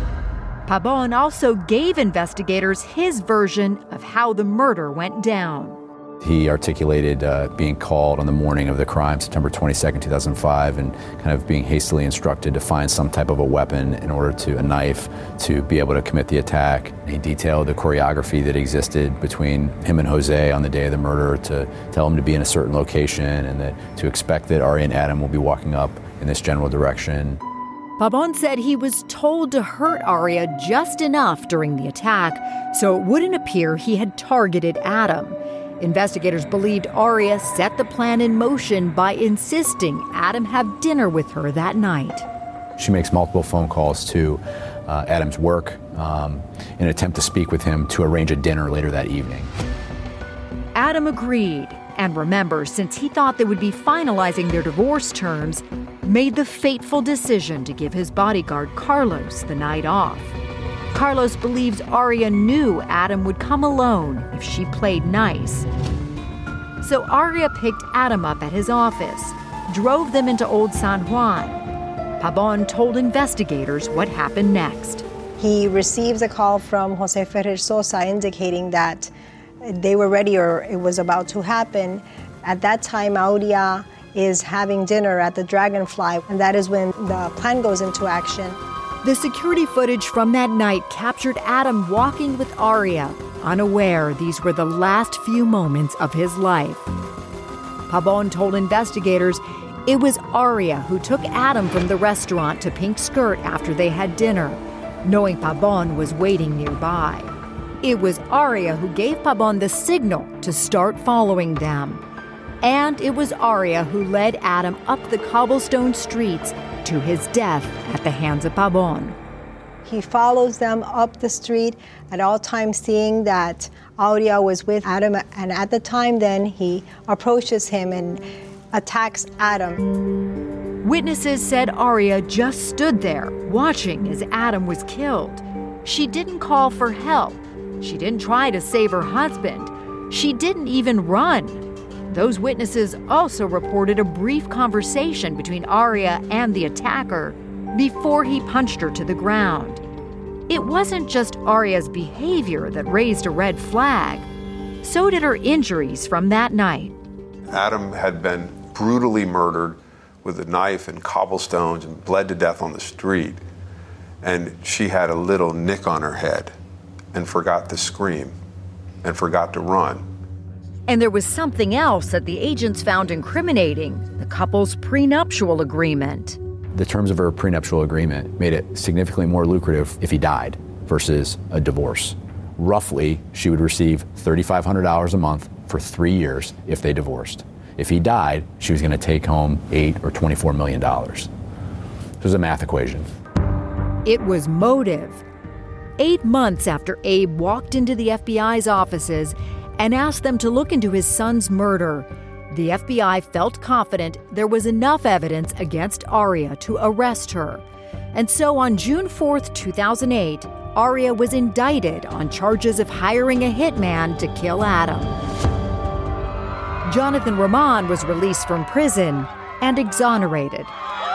Pabon also gave investigators his version of how the murder went down. He articulated uh, being called on the morning of the crime, September twenty-second, two thousand five, and kind of being hastily instructed to find some type of a weapon in order to, a knife, to be able to commit the attack. He detailed the choreography that existed between him and Jose on the day of the murder to tell him to be in a certain location and that to expect that Aria and Adam will be walking up in this general direction. Pabon said he was told to hurt Aria just enough during the attack so it wouldn't appear he had targeted Adam. Investigators believed Aria set the plan in motion by insisting Adam have dinner with her that night. She makes multiple phone calls to uh, Adam's work um, in an attempt to speak with him to arrange a dinner later that evening. Adam agreed, and remember, since he thought they would be finalizing their divorce terms, made the fateful decision to give his bodyguard Carlos the night off. Carlos believes Aria knew Adam would come alone if she played nice. So Aria picked Adam up at his office, drove them into Old San Juan. Pabon told investigators what happened next. He receives a call from Jose Ferrer Sosa indicating that they were ready or it was about to happen. At that time, Aurea is having dinner at the Dragonfly, and that is when the plan goes into action. The security footage from that night captured Adam walking with Aria, unaware these were the last few moments of his life. Pabon told investigators it was Aria who took Adam from the restaurant to Pink Skirt after they had dinner, knowing Pabon was waiting nearby. It was Aria who gave Pabon the signal to start following them. And it was Aria who led Adam up the cobblestone streets to his death at the hands of Pabon. He follows them up the street, at all times seeing that Aurea was with Adam, and at the time then he approaches him and attacks Adam. Witnesses said Aria just stood there, watching as Adam was killed. She didn't call for help. She didn't try to save her husband. She didn't even run. Those witnesses also reported a brief conversation between Aria and the attacker before he punched her to the ground. It wasn't just Aria's behavior that raised a red flag. So did her injuries from that night. Adam had been brutally murdered with a knife and cobblestones and bled to death on the street. And she had a little nick on her head and forgot to scream and forgot to run. And there was something else that the agents found incriminating, the couple's prenuptial agreement. The terms of her prenuptial agreement made it significantly more lucrative if he died versus a divorce. Roughly, she would receive three thousand five hundred dollars a month for three years if they divorced. If he died, she was going to take home eight or twenty-four million dollars. It was a math equation. It was motive. Eight months after Abe walked into the F B I's offices and asked them to look into his son's murder, the F B I felt confident there was enough evidence against Aria to arrest her. And so on June fourth, two thousand eight, Aria was indicted on charges of hiring a hitman to kill Adam. Jonathan Roman was released from prison and exonerated.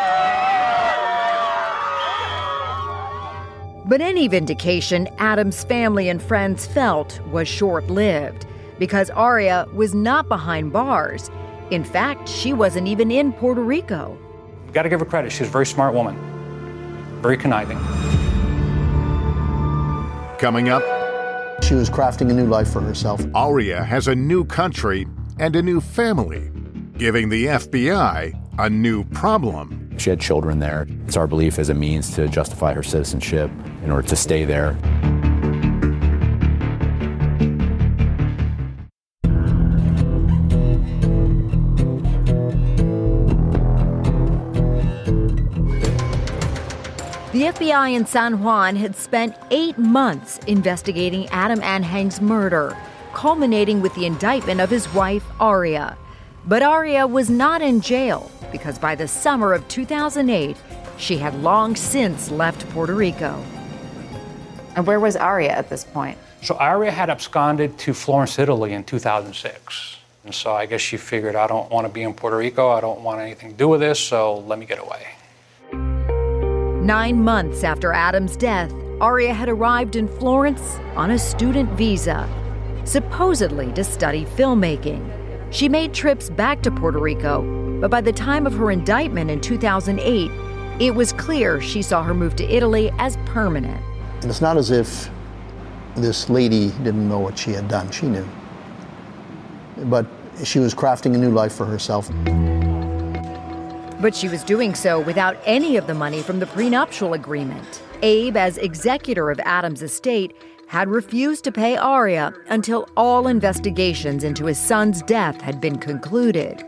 But any vindication Adam's family and friends felt was short-lived, because Aria was not behind bars. In fact, she wasn't even in Puerto Rico. Got to give her credit. She's a very smart woman, very conniving. Coming up, she was crafting a new life for herself. Aria has a new country and a new family, giving the F B I a new problem. She had children there. It's our belief as a means to justify her citizenship in order to stay there. The F B I in San Juan had spent eight months investigating Adam Anhang's murder, culminating with the indictment of his wife, Aria. But Aria was not in jail because by the summer of two thousand eight, she had long since left Puerto Rico. And where was Aria at this point? So Aria had absconded to Florence, Italy in two thousand six. And so I guess she figured, I don't want to be in Puerto Rico, I don't want anything to do with this, so let me get away. Nine months after Adam's death, Aria had arrived in Florence on a student visa, supposedly to study filmmaking. She made trips back to Puerto Rico, but by the time of her indictment in two thousand eight, it was clear she saw her move to Italy as permanent. And it's not as if this lady didn't know what she had done. She knew. But she was crafting a new life for herself. But she was doing so without any of the money from the prenuptial agreement. Abe, as executor of Adam's estate, had refused to pay Aria until all investigations into his son's death had been concluded.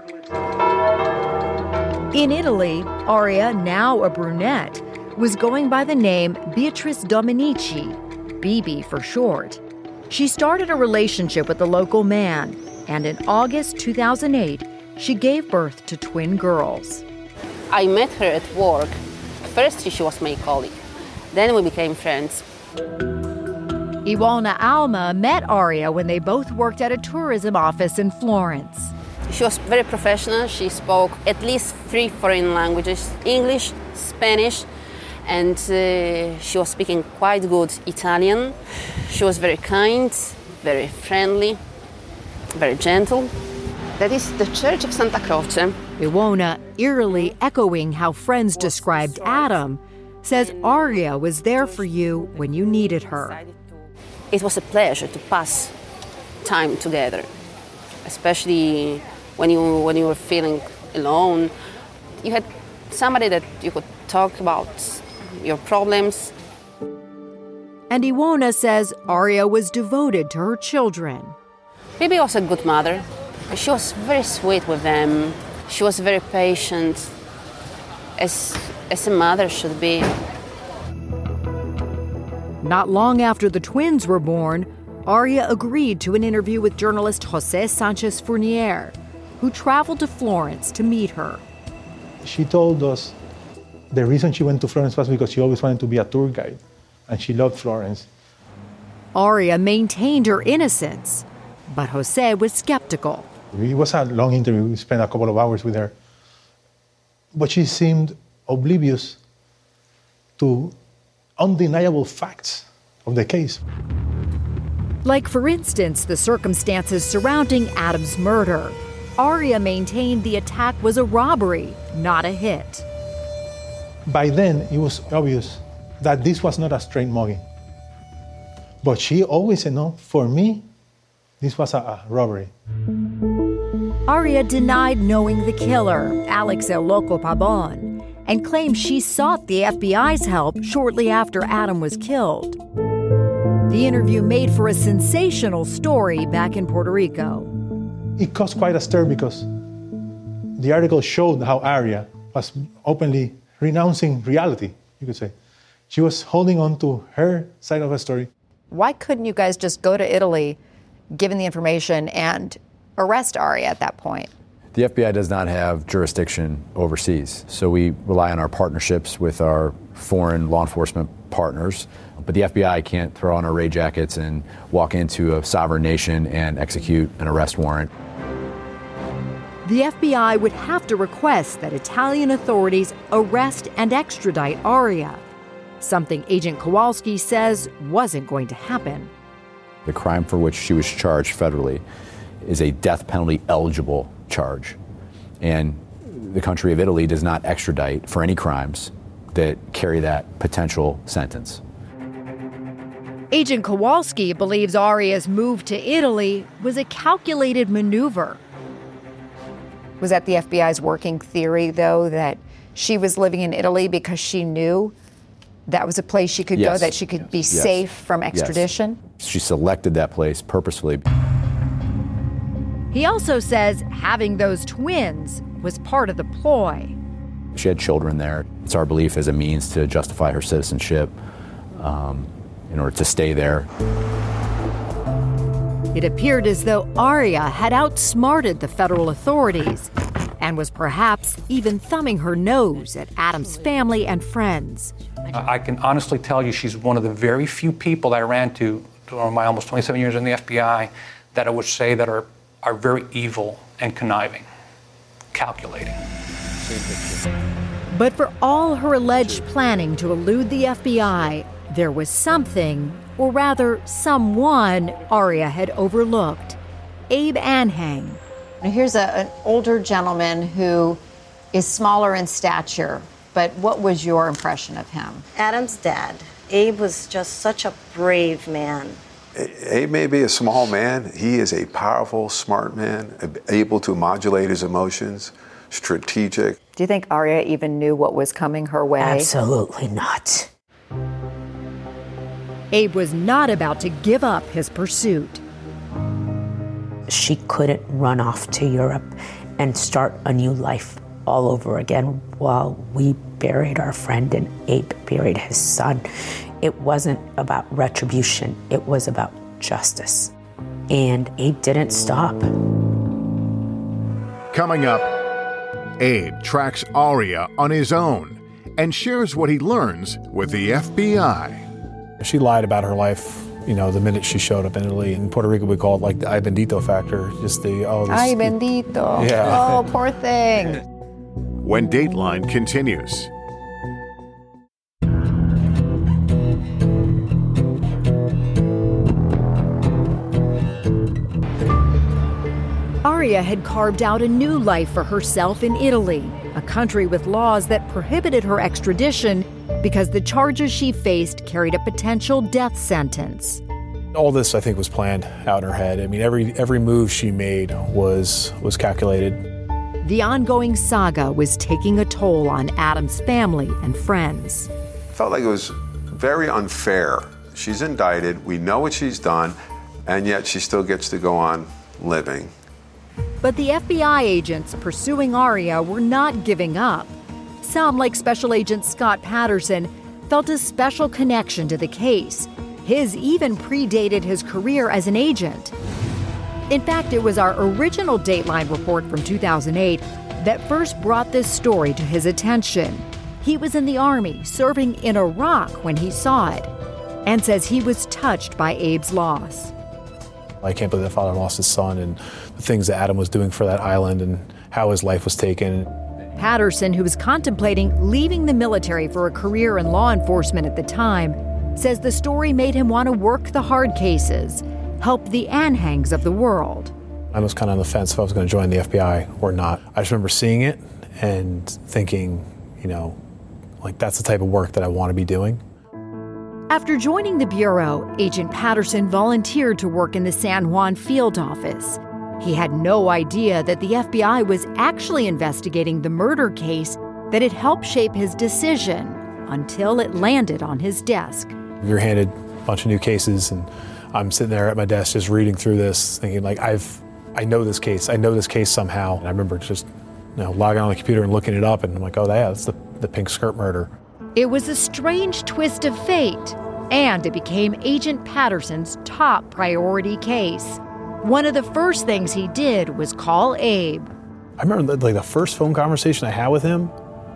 In Italy, Aria, now a brunette, was going by the name Beatrice Dominici, B B for short. She started a relationship with a local man, and in August two thousand eight, she gave birth to twin girls. I met her at work. First, she was my colleague. Then we became friends. Iwona Alma met Aria when they both worked at a tourism office in Florence. She was very professional. She spoke at least three foreign languages, English, Spanish, and uh, she was speaking quite good Italian. She was very kind, very friendly, very gentle. That is the Church of Santa Croce. Iwona, eerily echoing how friends described Adam, says Aria was there for you when you needed her. It was a pleasure to pass time together, especially when you when you were feeling alone. You had somebody that you could talk about your problems. And Iwona says Aria was devoted to her children. Bibi was a good mother. She was very sweet with them. She was very patient, as, as a mother should be. Not long after the twins were born, Aria agreed to an interview with journalist José Sánchez Fournier, who traveled to Florence to meet her. She told us the reason she went to Florence was because she always wanted to be a tour guide, and she loved Florence. Aria maintained her innocence, but José was skeptical. It was a long interview. We spent a couple of hours with her. But she seemed oblivious to undeniable facts of the case. Like, for instance, the circumstances surrounding Adam's murder. Aria maintained the attack was a robbery, not a hit. By then, it was obvious that this was not a straight mugging. But she always said, no, for me, this was a, a robbery. Aria denied knowing the killer, Alex El Loco Pabon, and claimed she sought the F B I's help shortly after Adam was killed. The interview made for a sensational story back in Puerto Rico. It caused quite a stir because the article showed how Aria was openly renouncing reality, you could say. She was holding on to her side of the story. Why couldn't you guys just go to Italy, given the information, and arrest Aria at that point? The F B I does not have jurisdiction overseas, so we rely on our partnerships with our foreign law enforcement partners. But the F B I can't throw on our raid jackets and walk into a sovereign nation and execute an arrest warrant. The F B I would have to request that Italian authorities arrest and extradite Aria, something Agent Kowalski says wasn't going to happen. The crime for which she was charged federally is a death penalty eligible charge. And the country of Italy does not extradite for any crimes that carry that potential sentence. Agent Kowalski believes Aria's move to Italy was a calculated maneuver. Was that the F B I's working theory, though, that she was living in Italy because she knew that was a place she could Yes. go, that she could be Yes. safe from extradition? Yes. She selected that place purposefully. He also says having those twins was part of the ploy. She had children there. It's our belief as a means to justify her citizenship um, in order to stay there. It appeared as though Aria had outsmarted the federal authorities and was perhaps even thumbing her nose at Adam's family and friends. I can honestly tell you she's one of the very few people I ran to during my almost twenty-seven years in the F B I that I would say that are, are very evil and conniving, calculating. But for all her alleged planning to elude the F B I, there was something, or rather someone, Aria had overlooked. Abe Anhang. Now here's a, an older gentleman who is smaller in stature, but what was your impression of him? Adam's dad. Abe was just such a brave man. Abe may be a small man. He is a powerful, smart man, able to modulate his emotions, strategic. Do you think Aria even knew what was coming her way? Absolutely not. Abe was not about to give up his pursuit. She couldn't run off to Europe and start a new life all over again while we buried our friend and Abe buried his son. It wasn't about retribution, it was about justice. And Abe didn't stop. Coming up, Abe tracks Aria on his own and shares what he learns with the F B I. She lied about her life, you know, the minute she showed up in Italy. In Puerto Rico, we call it like the ay bendito factor. Just the, oh, this, Ay bendito. Yeah. Oh, poor thing. When Dateline continues. Aria had carved out a new life for herself in Italy, a country with laws that prohibited her extradition because the charges she faced carried a potential death sentence. All this, I think, was planned out in her head. I mean, every every move she made was was calculated. The ongoing saga was taking a toll on Adam's family and friends. Felt like it was very unfair. She's indicted, we know what she's done, and yet she still gets to go on living. But the F B I agents pursuing Aria were not giving up. Some, like Special Agent Scott Patterson, felt a special connection to the case. His even predated his career as an agent. In fact, it was our original Dateline report from two thousand eight that first brought this story to his attention. He was in the Army, serving in Iraq when he saw it, and says he was touched by Abe's loss. I can't believe that father lost his son and the things that Adam was doing for that island and how his life was taken. Patterson, who was contemplating leaving the military for a career in law enforcement at the time, says the story made him want to work the hard cases, help the Anhangs of the world. I was kind of on the fence if I was going to join the F B I or not. I just remember seeing it and thinking, you know, like that's the type of work that I want to be doing. After joining the Bureau, Agent Patterson volunteered to work in the San Juan field office. He had no idea that the F B I was actually investigating the murder case that had helped shape his decision until it landed on his desk. You're handed a bunch of new cases, and I'm sitting there at my desk just reading through this, thinking like, I've, I know this case. I know this case somehow. And I remember just, you know, logging on the computer and looking it up, and I'm like, oh, yeah, that's the, the pink skirt murder. It was a strange twist of fate, and it became Agent Patterson's top priority case. One of the first things he did was call Abe. I remember like the first phone conversation I had with him,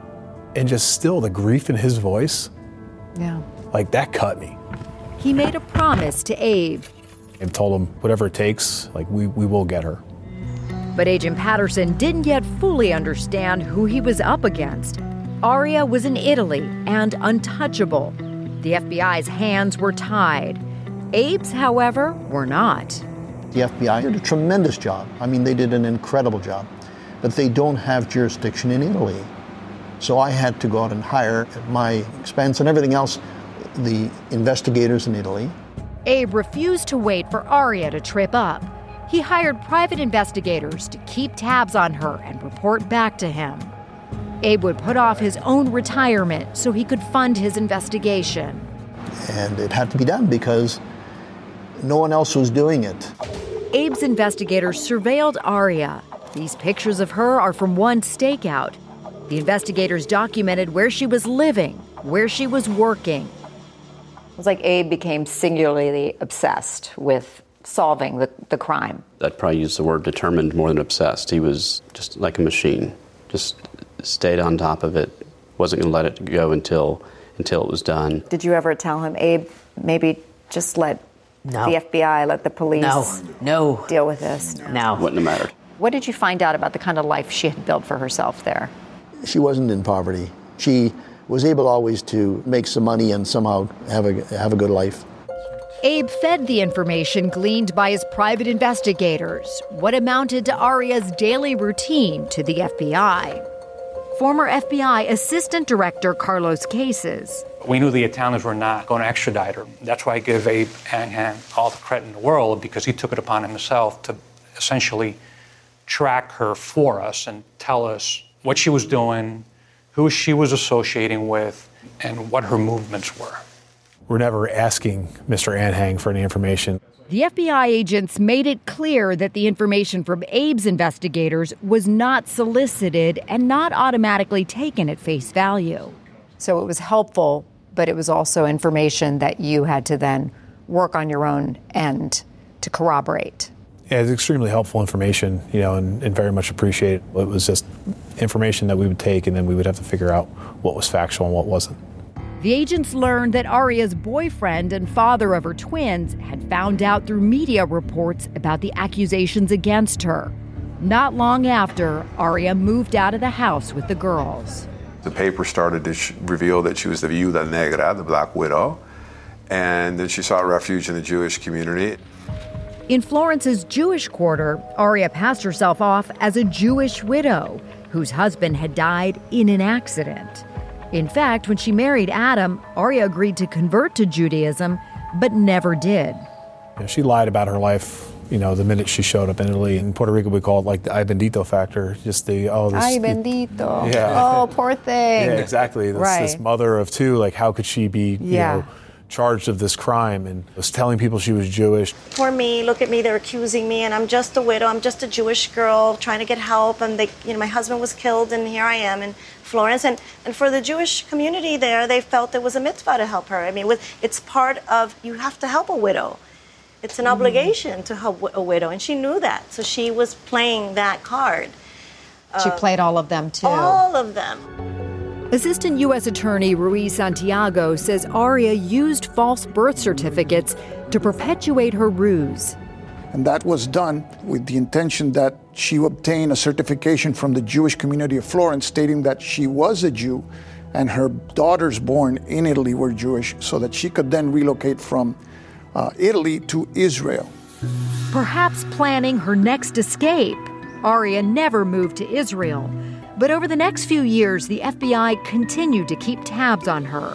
and just still the grief in his voice. Yeah. Like that cut me. He made a promise to Abe. I told him whatever it takes, like we, we will get her. But Agent Patterson didn't yet fully understand who he was up against. Aria was in Italy and untouchable. The F B I's hands were tied. Abe's, however, were not. The F B I did a tremendous job. I mean, they did an incredible job. But they don't have jurisdiction in Italy. So I had to go out and hire, at my expense and everything else, the investigators in Italy. Abe refused to wait for Aria to trip up. He hired private investigators to keep tabs on her and report back to him. Abe would put off his own retirement so he could fund his investigation. And it had to be done because no one else was doing it. Abe's investigators surveilled Aria. These pictures of her are from one stakeout. The investigators documented where she was living, where she was working. It was like Abe became singularly obsessed with solving the, the crime. I'd probably use the word determined more than obsessed. He was just like a machine, just stayed on top of it, wasn't going to let it go until until it was done. Did you ever tell him, Abe, maybe just let No. the F B I, let the police No. No. deal with this? No. Wouldn't have mattered. What did you find out about the kind of life she had built for herself there? She wasn't in poverty. She was able always to make some money and somehow have a, have a good life. Abe fed the information gleaned by his private investigators, what amounted to Aria's daily routine, to the F B I. Former F B I Assistant Director Carlos Cases. We knew the Italians were not going to extradite her. That's why I give Abe Anhang all the credit in the world, because he took it upon himself to essentially track her for us and tell us what she was doing, who she was associating with, and what her movements were. We're never asking Mister Anhang for any information. The F B I agents made it clear that the information from Abe's investigators was not solicited and not automatically taken at face value. So it was helpful, but it was also information that you had to then work on your own end to corroborate. Yeah, it's extremely helpful information, you know, and, and very much appreciated. It was just information that we would take, and then we would have to figure out what was factual and what wasn't. The agents learned that Aria's boyfriend and father of her twins had found out through media reports about the accusations against her. Not long after, Aria moved out of the house with the girls. The paper started to sh- reveal that she was the Viuda Negra, the Black Widow, and then she sought refuge in the Jewish community. In Florence's Jewish quarter, Aria passed herself off as a Jewish widow whose husband had died in an accident. In fact, when she married Adam, Aria agreed to convert to Judaism, but never did. You know, she lied about her life, you know, the minute she showed up in Italy. In Puerto Rico, we call it like the ay bendito factor. Just the, oh, this. Ay bendito. Yeah. Oh, poor thing. Yeah, exactly. This, right. this mother of two, like, how could she be, you Yeah. know, charged of this crime, and was telling people she was Jewish. Poor me, look at me, they're accusing me, and I'm just a widow, I'm just a Jewish girl trying to get help, and they, you know, my husband was killed, and here I am in Florence. And, and for the Jewish community there, they felt it was a mitzvah to help her. I mean, with, it's part of, you have to help a widow. It's an mm. obligation to help a widow, and she knew that, so she was playing that card. She uh, played all of them, too. All of them. Assistant U S Attorney Ruiz Santiago says Aria used false birth certificates to perpetuate her ruse. And that was done with the intention that she obtain a certification from the Jewish community of Florence stating that she was a Jew and her daughters born in Italy were Jewish, so that she could then relocate from uh, Italy to Israel. Perhaps planning her next escape. Aria never moved to Israel. But over the next few years, the F B I continued to keep tabs on her.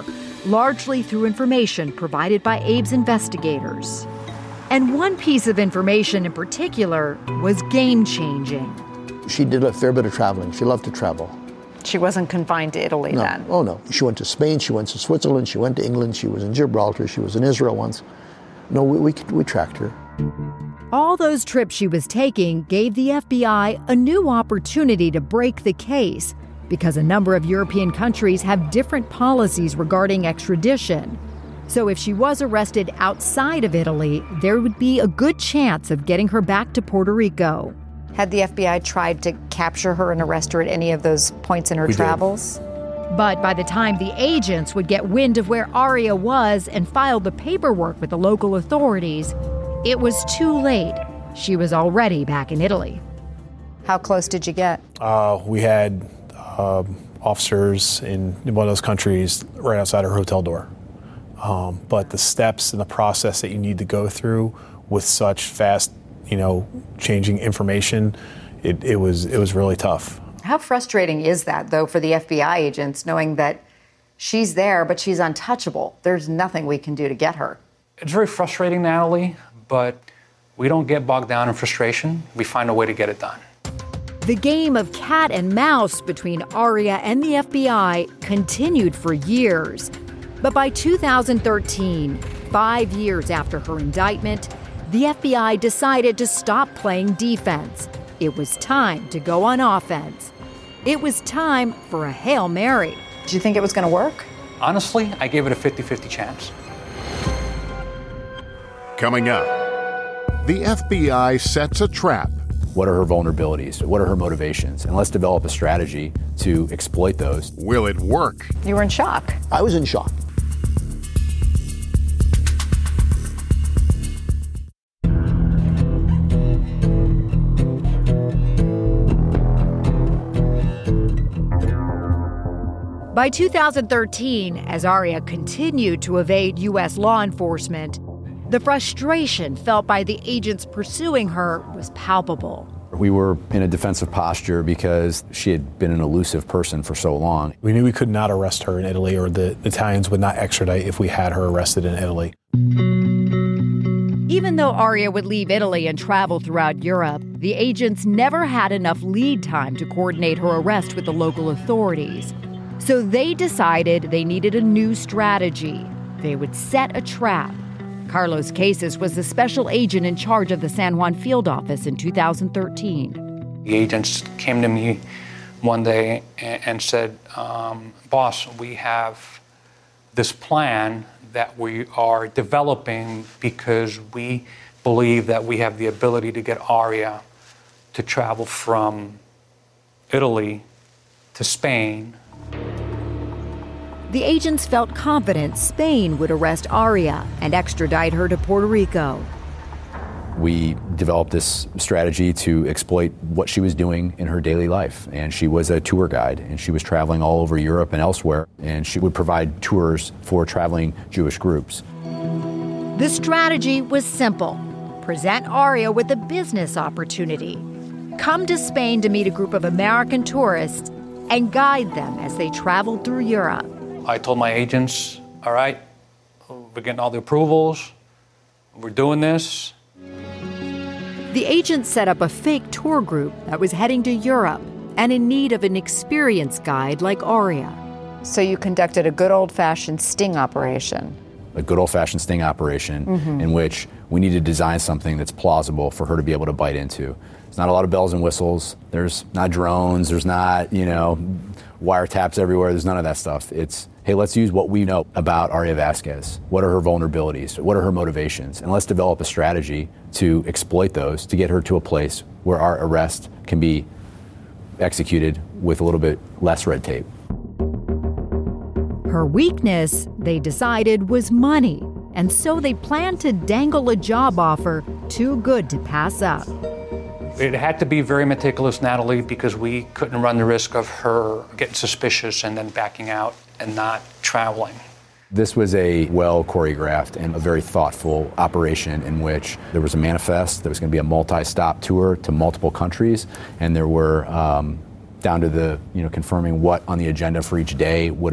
largely through information provided by Abe's investigators. And one piece of information in particular was game-changing. She did a fair bit of traveling. She loved to travel. She wasn't confined to Italy no. then? Oh, no. She went to Spain, she went to Switzerland, she went to England, she was in Gibraltar, she was in Israel once. No, we, we, we tracked her. All those trips she was taking gave the F B I a new opportunity to break the case because a number of European countries have different policies regarding extradition. So if she was arrested outside of Italy, there would be a good chance of getting her back to Puerto Rico. Had the F B I tried to capture her and arrest her at any of those points in her we travels? Did. But by the time the agents would get wind of where Aria was and filed the paperwork with the local authorities, it was too late. She was already back in Italy. How close did you get? Uh, we had uh, officers in, in one of those countries right outside her hotel door. Um, but the steps and the process that you need to go through with such fast, you know, changing information, it, it was it was really tough. How frustrating is that, though, for the F B I agents, knowing that she's there, but she's untouchable? There's nothing we can do to get her. It's very frustrating, Natalie, but we don't get bogged down in frustration. We find a way to get it done. The game of cat and mouse between Aria and the F B I continued for years. But by two thousand thirteen, five years after her indictment, the F B I decided to stop playing defense. It was time to go on offense. It was time for a Hail Mary. Did you think it was going to work? Honestly, I gave it a fifty-fifty chance. Coming up, the F B I sets a trap. What are her vulnerabilities? What are her motivations? And let's develop a strategy to exploit those. Will it work? You were in shock. I was in shock. By two thousand thirteen, as Aria continued to evade U S law enforcement, the frustration felt by the agents pursuing her was palpable. We were in a defensive posture because she had been an elusive person for so long. We knew we could not arrest her in Italy, or the Italians would not extradite if we had her arrested in Italy. Even though Aria would leave Italy and travel throughout Europe, the agents never had enough lead time to coordinate her arrest with the local authorities. So they decided they needed a new strategy. They would set a trap. Carlos Casas was the special agent in charge of the San Juan field office in two thousand thirteen. The agents came to me one day and said, um, boss, we have this plan that we are developing because we believe that we have the ability to get Aria to travel from Italy to Spain. The agents felt confident Spain would arrest Aria and extradite her to Puerto Rico. We developed this strategy to exploit what she was doing in her daily life. And she was a tour guide, and she was traveling all over Europe and elsewhere, and she would provide tours for traveling Jewish groups. The strategy was simple. Present Aria with a business opportunity. Come to Spain to meet a group of American tourists and guide them as they traveled through Europe. I told my agents, all right, we're getting all the approvals, we're doing this. The agents set up a fake tour group that was heading to Europe and in need of an experienced guide like Aria. So you conducted a good old-fashioned sting operation. A good old-fashioned sting operation Mm-hmm. in which we need to design something that's plausible for her to be able to bite into. There's not a lot of bells and whistles. There's not drones. There's not, you know, wiretaps everywhere. There's none of that stuff. It's, hey, let's use what we know about Aria Vasquez. What are her vulnerabilities? What are her motivations? And let's develop a strategy to exploit those to get her to a place where our arrest can be executed with a little bit less red tape. Her weakness, they decided, was money. And so they planned to dangle a job offer too good to pass up. It had to be very meticulous, Natalie, because we couldn't run the risk of her getting suspicious and then backing out and not traveling. This was a well choreographed and a very thoughtful operation in which there was a manifest. There was going to be a multi-stop tour to multiple countries, and there were um, down to the, you know, confirming what on the agenda for each day would have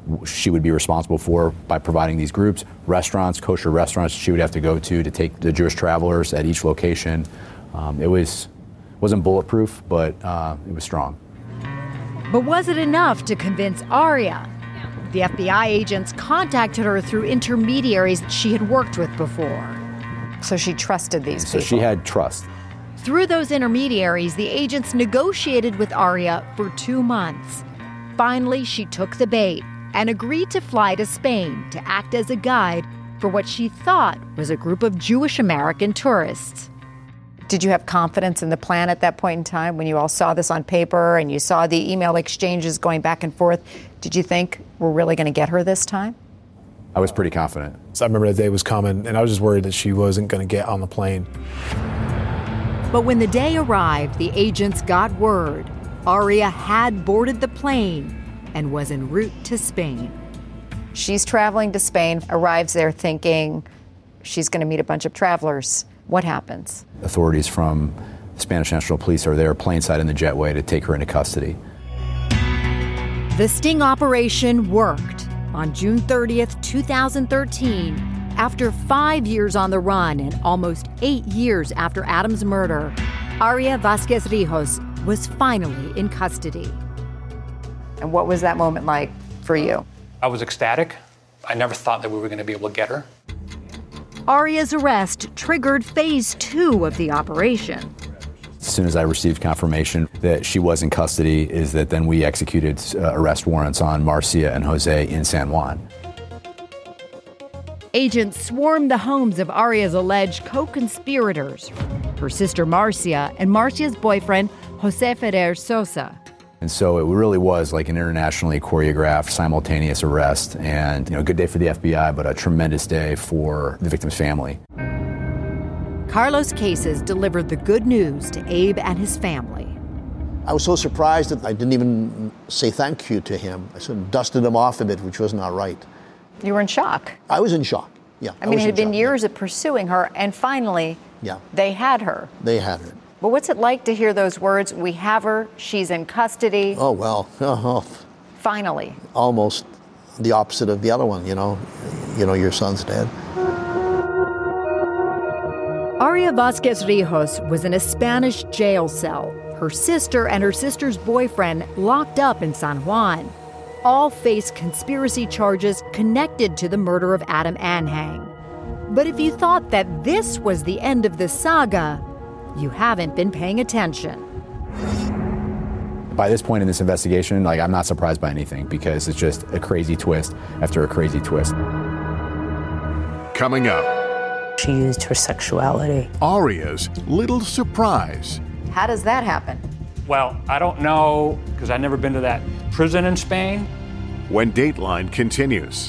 she would be responsible for by providing these groups, restaurants, kosher restaurants she would have to go to to take the Jewish travelers at each location. Um, it was, wasn't bulletproof, but uh, it was strong. But was it enough to convince Aria? The F B I agents contacted her through intermediaries she had worked with before. So she trusted these so people. So she had trust. Through those intermediaries, the agents negotiated with Aria for two months. Finally, she took the bait and agreed to fly to Spain to act as a guide for what she thought was a group of Jewish American tourists. Did you have confidence in the plan at that point in time when you all saw this on paper and you saw the email exchanges going back and forth? Did you think we're really going to get her this time? I was pretty confident. So I remember the day was coming, and I was just worried that she wasn't going to get on the plane. But when the day arrived, the agents got word Aria had boarded the plane and was en route to Spain. She's traveling to Spain, arrives there thinking she's going to meet a bunch of travelers. What happens? Authorities from the Spanish National Police are there plainside in the jetway to take her into custody. The sting operation worked. On June thirtieth, two thousand thirteen, after five years on the run and almost eight years after Adam's murder, Aria Vasquez Rijos was finally in custody. And what was that moment like for you? I was ecstatic. I never thought that we were going to be able to get her. Aria's arrest triggered phase two of the operation. As soon as I received confirmation that she was in custody, is that then we executed uh, arrest warrants on Marcia and Jose in San Juan. Agents swarmed the homes of Aria's alleged co-conspirators, her sister Marcia and Marcia's boyfriend, Jose Ferrer Sosa. And so it really was like an internationally choreographed simultaneous arrest, and you know, a good day for the F B I, but a tremendous day for the victim's family. Carlos Cases delivered the good news to Abe and his family. I was so surprised that I didn't even say thank you to him. I sort of dusted him off a bit, which was not right. You were in shock. I was in shock, yeah. I mean, I it had been shock, years yeah. of pursuing her, and finally, yeah. they had her. They had her. But what's it like to hear those words, we have her, she's in custody? Oh, well, oh, finally. Almost the opposite of the other one, you know. You know, your son's dead. Aria Vasquez Rijos was in a Spanish jail cell. Her sister and her sister's boyfriend locked up in San Juan. All face conspiracy charges connected to the murder of Adam Anhang. But if you thought that this was the end of the saga, you haven't been paying attention. By this point in this investigation, like, I'm not surprised by anything because it's just a crazy twist after a crazy twist. Coming up. She used her sexuality. Aria's little surprise. How does that happen? Well, I don't know, because I've never been to that prison in Spain. When Dateline continues.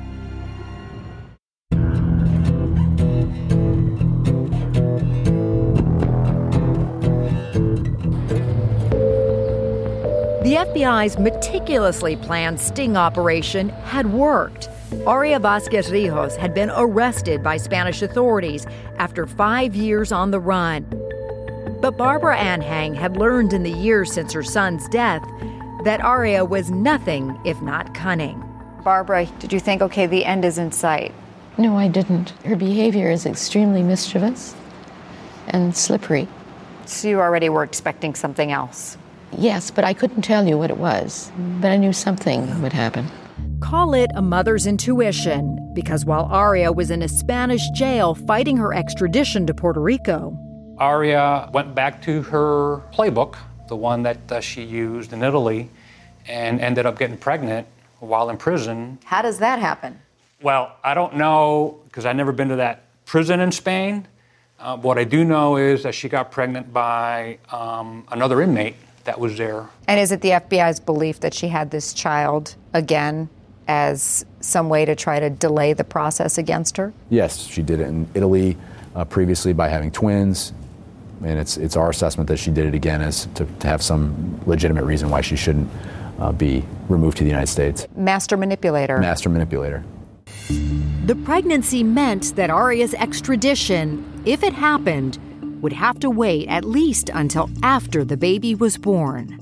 The F B I's meticulously planned sting operation had worked. Aria Vasquez Rijos had been arrested by Spanish authorities after five years on the run. But Barbara Anhang had learned in the years since her son's death that Aria was nothing if not cunning. Barbara, did you think, okay, the end is in sight? No, I didn't. Her behavior is extremely mischievous and slippery. So you already were expecting something else? Yes, but I couldn't tell you what it was. But I knew something would happen. Call it a mother's intuition, because while Aria was in a Spanish jail fighting her extradition to Puerto Rico, Aria went back to her playbook, the one that uh, she used in Italy, and ended up getting pregnant while in prison. How does that happen? Well, I don't know, because I've never been to that prison in Spain. Uh, what I do know is that she got pregnant by um, another inmate that was there. And is it the F B I's belief that she had this child again as some way to try to delay the process against her? Yes, she did it in Italy uh, previously by having twins. And it's it's our assessment that she did it again as to, to have some legitimate reason why she shouldn't uh, be removed to the United States. Master manipulator. Master manipulator. The pregnancy meant that Aria's extradition, if it happened, would have to wait at least until after the baby was born.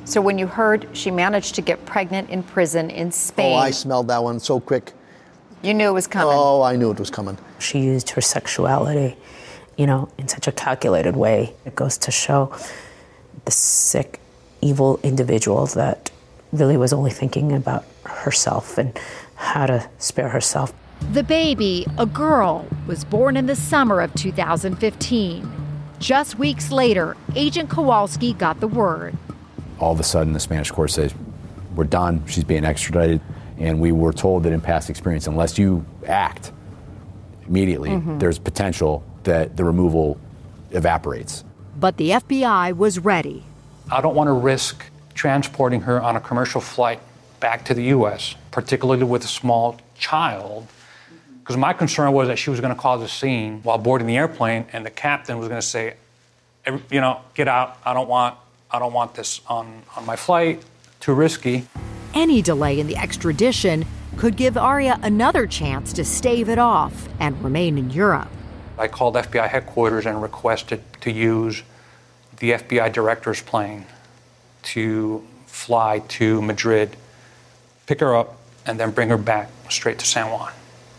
So when you heard she managed to get pregnant in prison in Spain. Oh, I smelled that one so quick. You knew it was coming. Oh, I knew it was coming. She used her sexuality, you know, in such a calculated way. It goes to show the sick, evil individual that really was only thinking about herself and how to spare herself. The baby, a girl, was born in the summer of two thousand fifteen. Just weeks later, Agent Kowalski got the word. All of a sudden, the Spanish court says, we're done, she's being extradited. And we were told that in past experience, unless you act immediately, mm-hmm. there's potential that the removal evaporates. But the F B I was ready. I don't want to risk transporting her on a commercial flight back to the U S, particularly with a small child, because my concern was that she was going to cause a scene while boarding the airplane, and the captain was going to say, you know, get out, I don't want, I don't want this on, on my flight, too risky. Any delay in the extradition could give Aria another chance to stave it off and remain in Europe. I called F B I headquarters and requested to use the F B I director's plane to fly to Madrid, pick her up, and then bring her back straight to San Juan.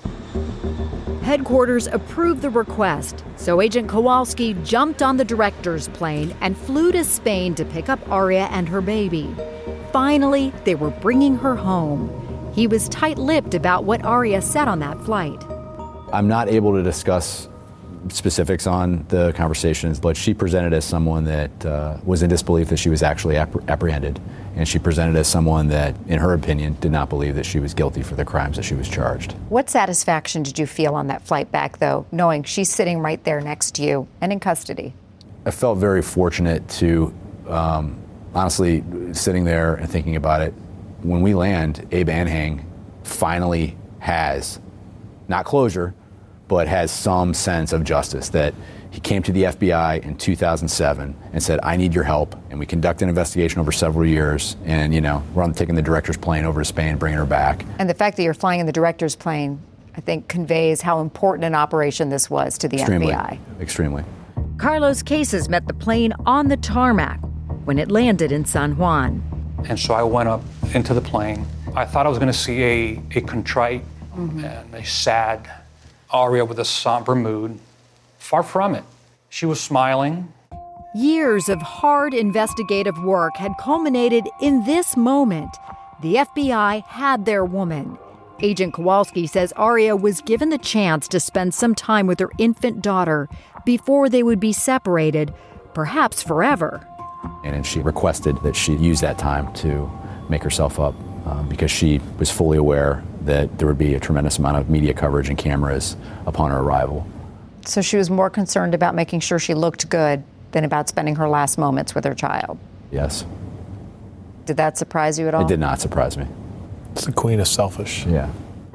Headquarters approved the request, so Agent Kowalski jumped on the director's plane and flew to Spain to pick up Aria and her baby. Finally, they were bringing her home. He was tight-lipped about what Aria said on that flight. I'm not able to discuss specifics on the conversations, but she presented as someone that uh, was in disbelief that she was actually appre- apprehended. And she presented as someone that, in her opinion, did not believe that she was guilty for the crimes that she was charged. What satisfaction did you feel on that flight back, though, knowing she's sitting right there next to you and in custody? I felt very fortunate to, um, honestly, sitting there and thinking about it. When we land, Abe Anhang finally has, not closure, but has some sense of justice, that he came to the F B I in two thousand seven and said, I need your help. And we conducted an investigation over several years. And, you know, we're on taking the director's plane over to Spain, bringing her back. And the fact that you're flying in the director's plane, I think, conveys how important an operation this was to the Extremely. F B I. Extremely. Carlos Cases met the plane on the tarmac when it landed in San Juan. And so I went up into the plane. I thought I was going to see a, a contrite mm-hmm. and a sad Aria with a somber mood. Far from it. She was smiling. Years of hard investigative work had culminated in this moment. The F B I had their woman. Agent Kowalski says Aria was given the chance to spend some time with her infant daughter before they would be separated, perhaps forever. And she requested that she use that time to make herself up um, because she was fully aware that there would be a tremendous amount of media coverage and cameras upon her arrival. So she was more concerned about making sure she looked good than about spending her last moments with her child. Yes. Did that surprise you at all? It did not surprise me. It's the queen of selfish. Yeah.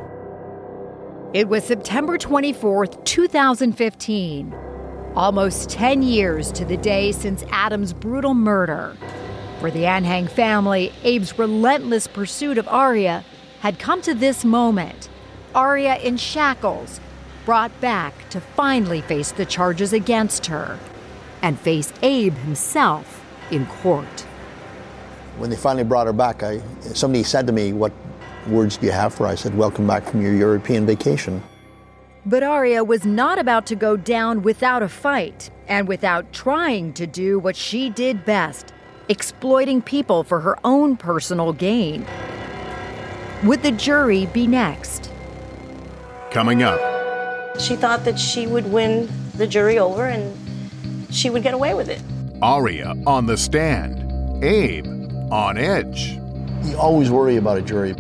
It was September twenty-fourth, two thousand fifteen. Almost ten years to the day since Adam's brutal murder. For the Anhang family, Abe's relentless pursuit of Aria had come to this moment. Aria in shackles, brought back to finally face the charges against her and face Abe himself in court. When they finally brought her back, I, somebody said to me, what words do you have for her? I said, welcome back from your European vacation. But Aria was not about to go down without a fight and without trying to do what she did best, exploiting people for her own personal gain. Would the jury be next? Coming up. She thought that she would win the jury over and she would get away with it. Aria on the stand. Abe on edge. You always worry about a jury.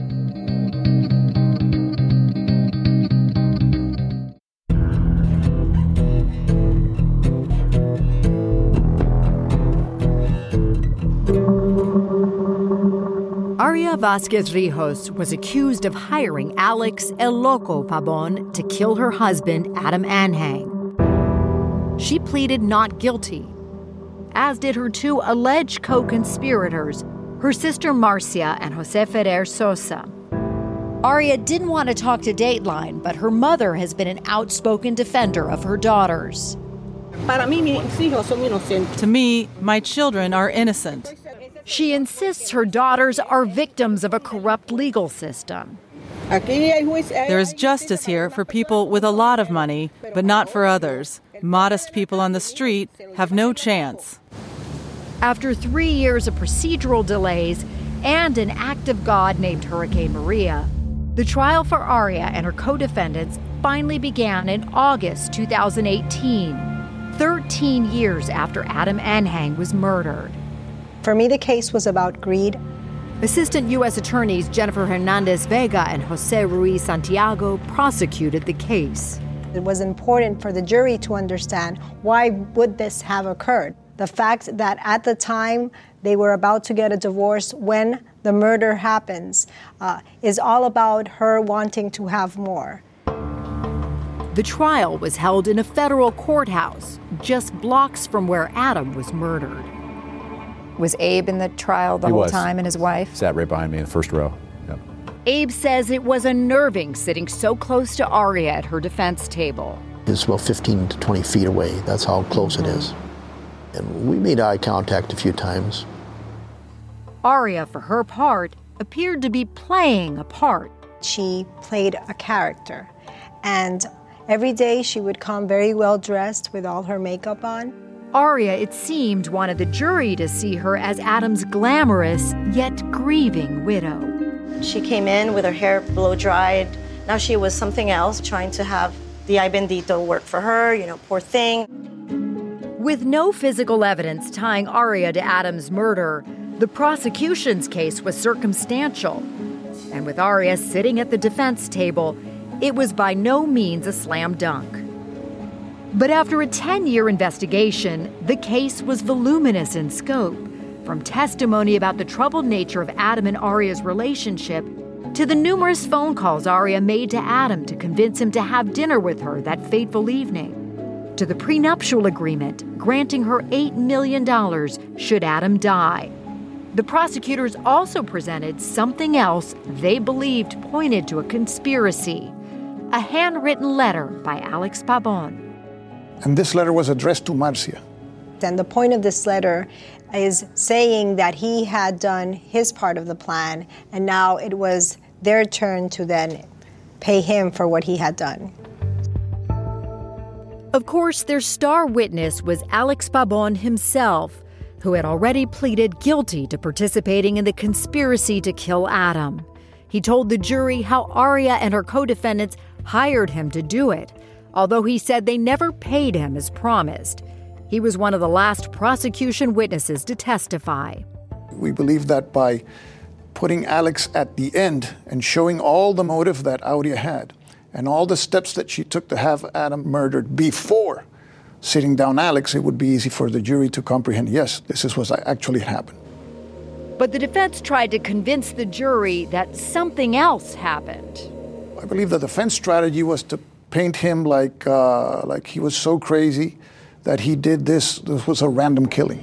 Aria Vasquez Rijos was accused of hiring Alex El Loco Pabon to kill her husband, Adam Anhang. She pleaded not guilty, as did her two alleged co-conspirators, her sister Marcia and Jose Ferrer Sosa. Aria didn't want to talk to Dateline, but her mother has been an outspoken defender of her daughters. To me, my children are innocent. She insists her daughters are victims of a corrupt legal system. There is justice here for people with a lot of money, but not for others. Modest people on the street have no chance. After three years of procedural delays and an act of God named Hurricane Maria, the trial for Aria and her co-defendants finally began in August two thousand eighteen, thirteen years after Adam Anhang was murdered. For me, the case was about greed. Assistant U S Attorneys Jennifer Hernandez Vega and Jose Ruiz Santiago prosecuted the case. It was important for the jury to understand why would this have occurred. The fact that at the time they were about to get a divorce when the murder happens uh, is all about her wanting to have more. The trial was held in a federal courthouse just blocks from where Adam was murdered. Was Abe in the trial the He whole was. time and his wife? Sat right behind me in the first row. Yep. Abe says it was unnerving sitting so close to Aria at her defense table. It's about fifteen to twenty feet away. That's how close it is. And we made eye contact a few times. Aria, for her part, appeared to be playing a part. She played a character. And every day she would come very well dressed with all her makeup on. Aria, it seemed, wanted the jury to see her as Adam's glamorous yet grieving widow. She came in with her hair blow dried. Now she was something else, trying to have the Ay Bendito work for her, you know, poor thing. With no physical evidence tying Aria to Adam's murder, the prosecution's case was circumstantial. And with Aria sitting at the defense table, it was by no means a slam dunk. But after a ten-year investigation, the case was voluminous in scope, from testimony about the troubled nature of Adam and Aria's relationship to the numerous phone calls Aria made to Adam to convince him to have dinner with her that fateful evening, to the prenuptial agreement granting her eight million dollars should Adam die. The prosecutors also presented something else they believed pointed to a conspiracy, a handwritten letter by Alex Pabon. And this letter was addressed to Marcia. And the point of this letter is saying that he had done his part of the plan, and now it was their turn to then pay him for what he had done. Of course, their star witness was Alex Pabon himself, who had already pleaded guilty to participating in the conspiracy to kill Adam. He told the jury how Aria and her co-defendants hired him to do it, although he said they never paid him as promised. He was one of the last prosecution witnesses to testify. We believe that by putting Alex at the end and showing all the motive that Aurea had and all the steps that she took to have Adam murdered before sitting down Alex, it would be easy for the jury to comprehend, yes, this is what actually happened. But the defense tried to convince the jury that something else happened. I believe the defense strategy was to paint him like uh, like he was so crazy that he did this. This was a random killing.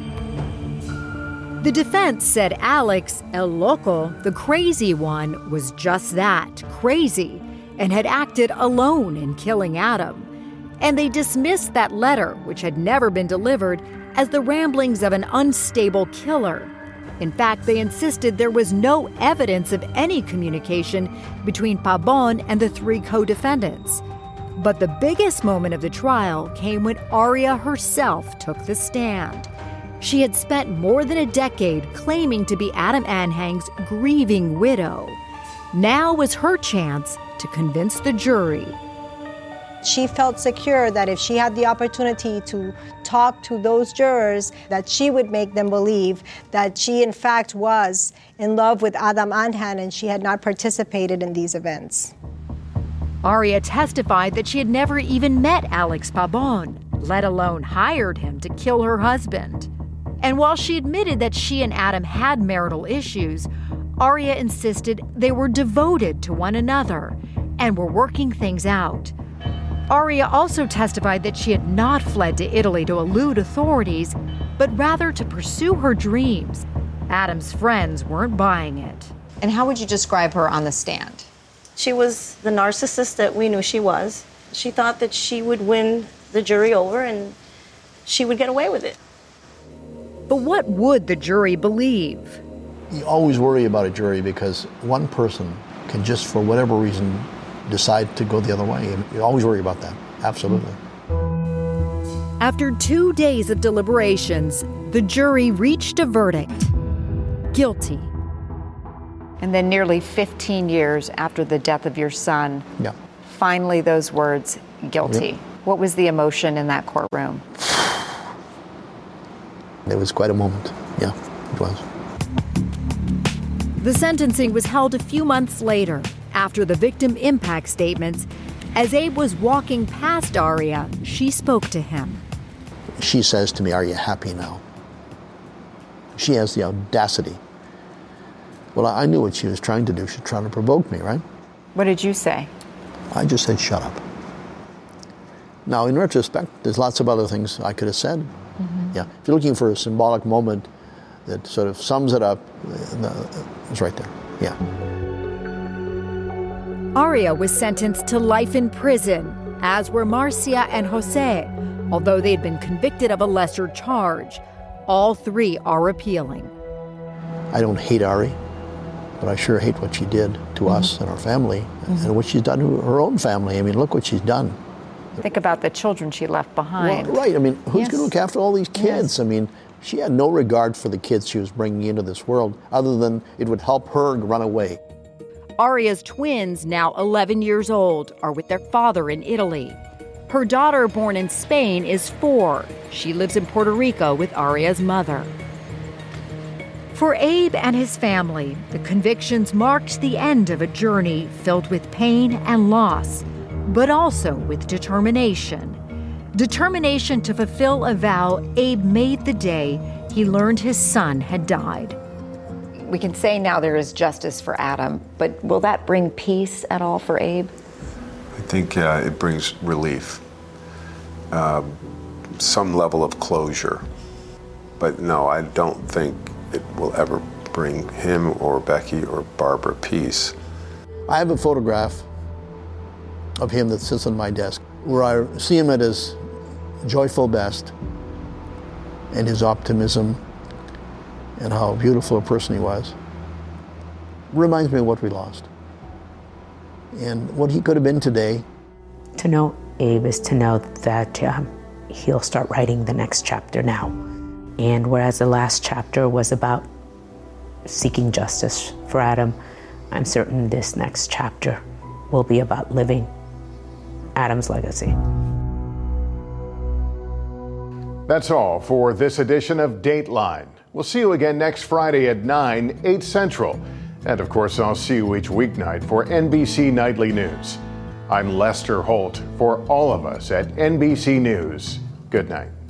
The defense said Alex, El Loco, the crazy one, was just that, crazy, and had acted alone in killing Adam. And they dismissed that letter, which had never been delivered, as the ramblings of an unstable killer. In fact, they insisted there was no evidence of any communication between Pabon and the three co-defendants. But the biggest moment of the trial came when Aria herself took the stand. She had spent more than a decade claiming to be Adam Anhang's grieving widow. Now was her chance to convince the jury. She felt secure that if she had the opportunity to talk to those jurors, that she would make them believe that she in fact was in love with Adam Anhang and she had not participated in these events. Aria testified that she had never even met Alex Pabon, let alone hired him to kill her husband. And while she admitted that she and Adam had marital issues, Aria insisted they were devoted to one another and were working things out. Aria also testified that she had not fled to Italy to elude authorities, but rather to pursue her dreams. Adam's friends weren't buying it. And how would you describe her on the stand? She was the narcissist that we knew she was. She thought that she would win the jury over and she would get away with it. But what would the jury believe? You always worry about a jury because one person can just, for whatever reason, decide to go the other way. And you always worry about that. Absolutely. After two days of deliberations, the jury reached a verdict: guilty. And then nearly fifteen years after the death of your son, yeah. finally those words, guilty. Yep. What was the emotion in that courtroom? It was quite a moment. Yeah, it was. The sentencing was held a few months later, after the victim impact statements. As Abe was walking past Aria, she spoke to him. She says to me, "Are you happy now?" She has the audacity. Well, I knew what she was trying to do. She was trying to provoke me, right? What did you say? I just said, "Shut up." Now, in retrospect, there's lots of other things I could have said. Mm-hmm. Yeah, if you're looking for a symbolic moment that sort of sums it up, it's right there. Yeah. Aria was sentenced to life in prison, as were Marcia and Jose, although they'd been convicted of a lesser charge. All three are appealing. I don't hate Ari, but I sure hate what she did to mm-hmm. us and our family, mm-hmm. and what she's done to her own family. I mean, look what she's done. Think about the children she left behind. Well, right. I mean, who's yes. going to look after all these kids? Yes. I mean, she had no regard for the kids she was bringing into this world, other than it would help her run away. Aria's twins, now eleven years old, are with their father in Italy. Her daughter, born in Spain, is four. She lives in Puerto Rico with Aria's mother. For Abe and his family, the convictions marked the end of a journey filled with pain and loss, but also with determination. Determination to fulfill a vow Abe made the day he learned his son had died. We can say now there is justice for Adam, but will that bring peace at all for Abe? I think uh, it brings relief, uh, some level of closure. But no, I don't think it will ever bring him or Becky or Barbara peace. I have a photograph of him that sits on my desk, where I see him at his joyful best, and his optimism, and how beautiful a person he was. Reminds me of what we lost, and what he could have been today. To know Abe is to know that um, he'll start writing the next chapter now. And whereas the last chapter was about seeking justice for Adam, I'm certain this next chapter will be about living Adam's legacy. That's all for this edition of Dateline. We'll see you again next Friday at nine, eight Central. And of course, I'll see you each weeknight for N B C Nightly News. I'm Lester Holt for all of us at N B C News. Good night.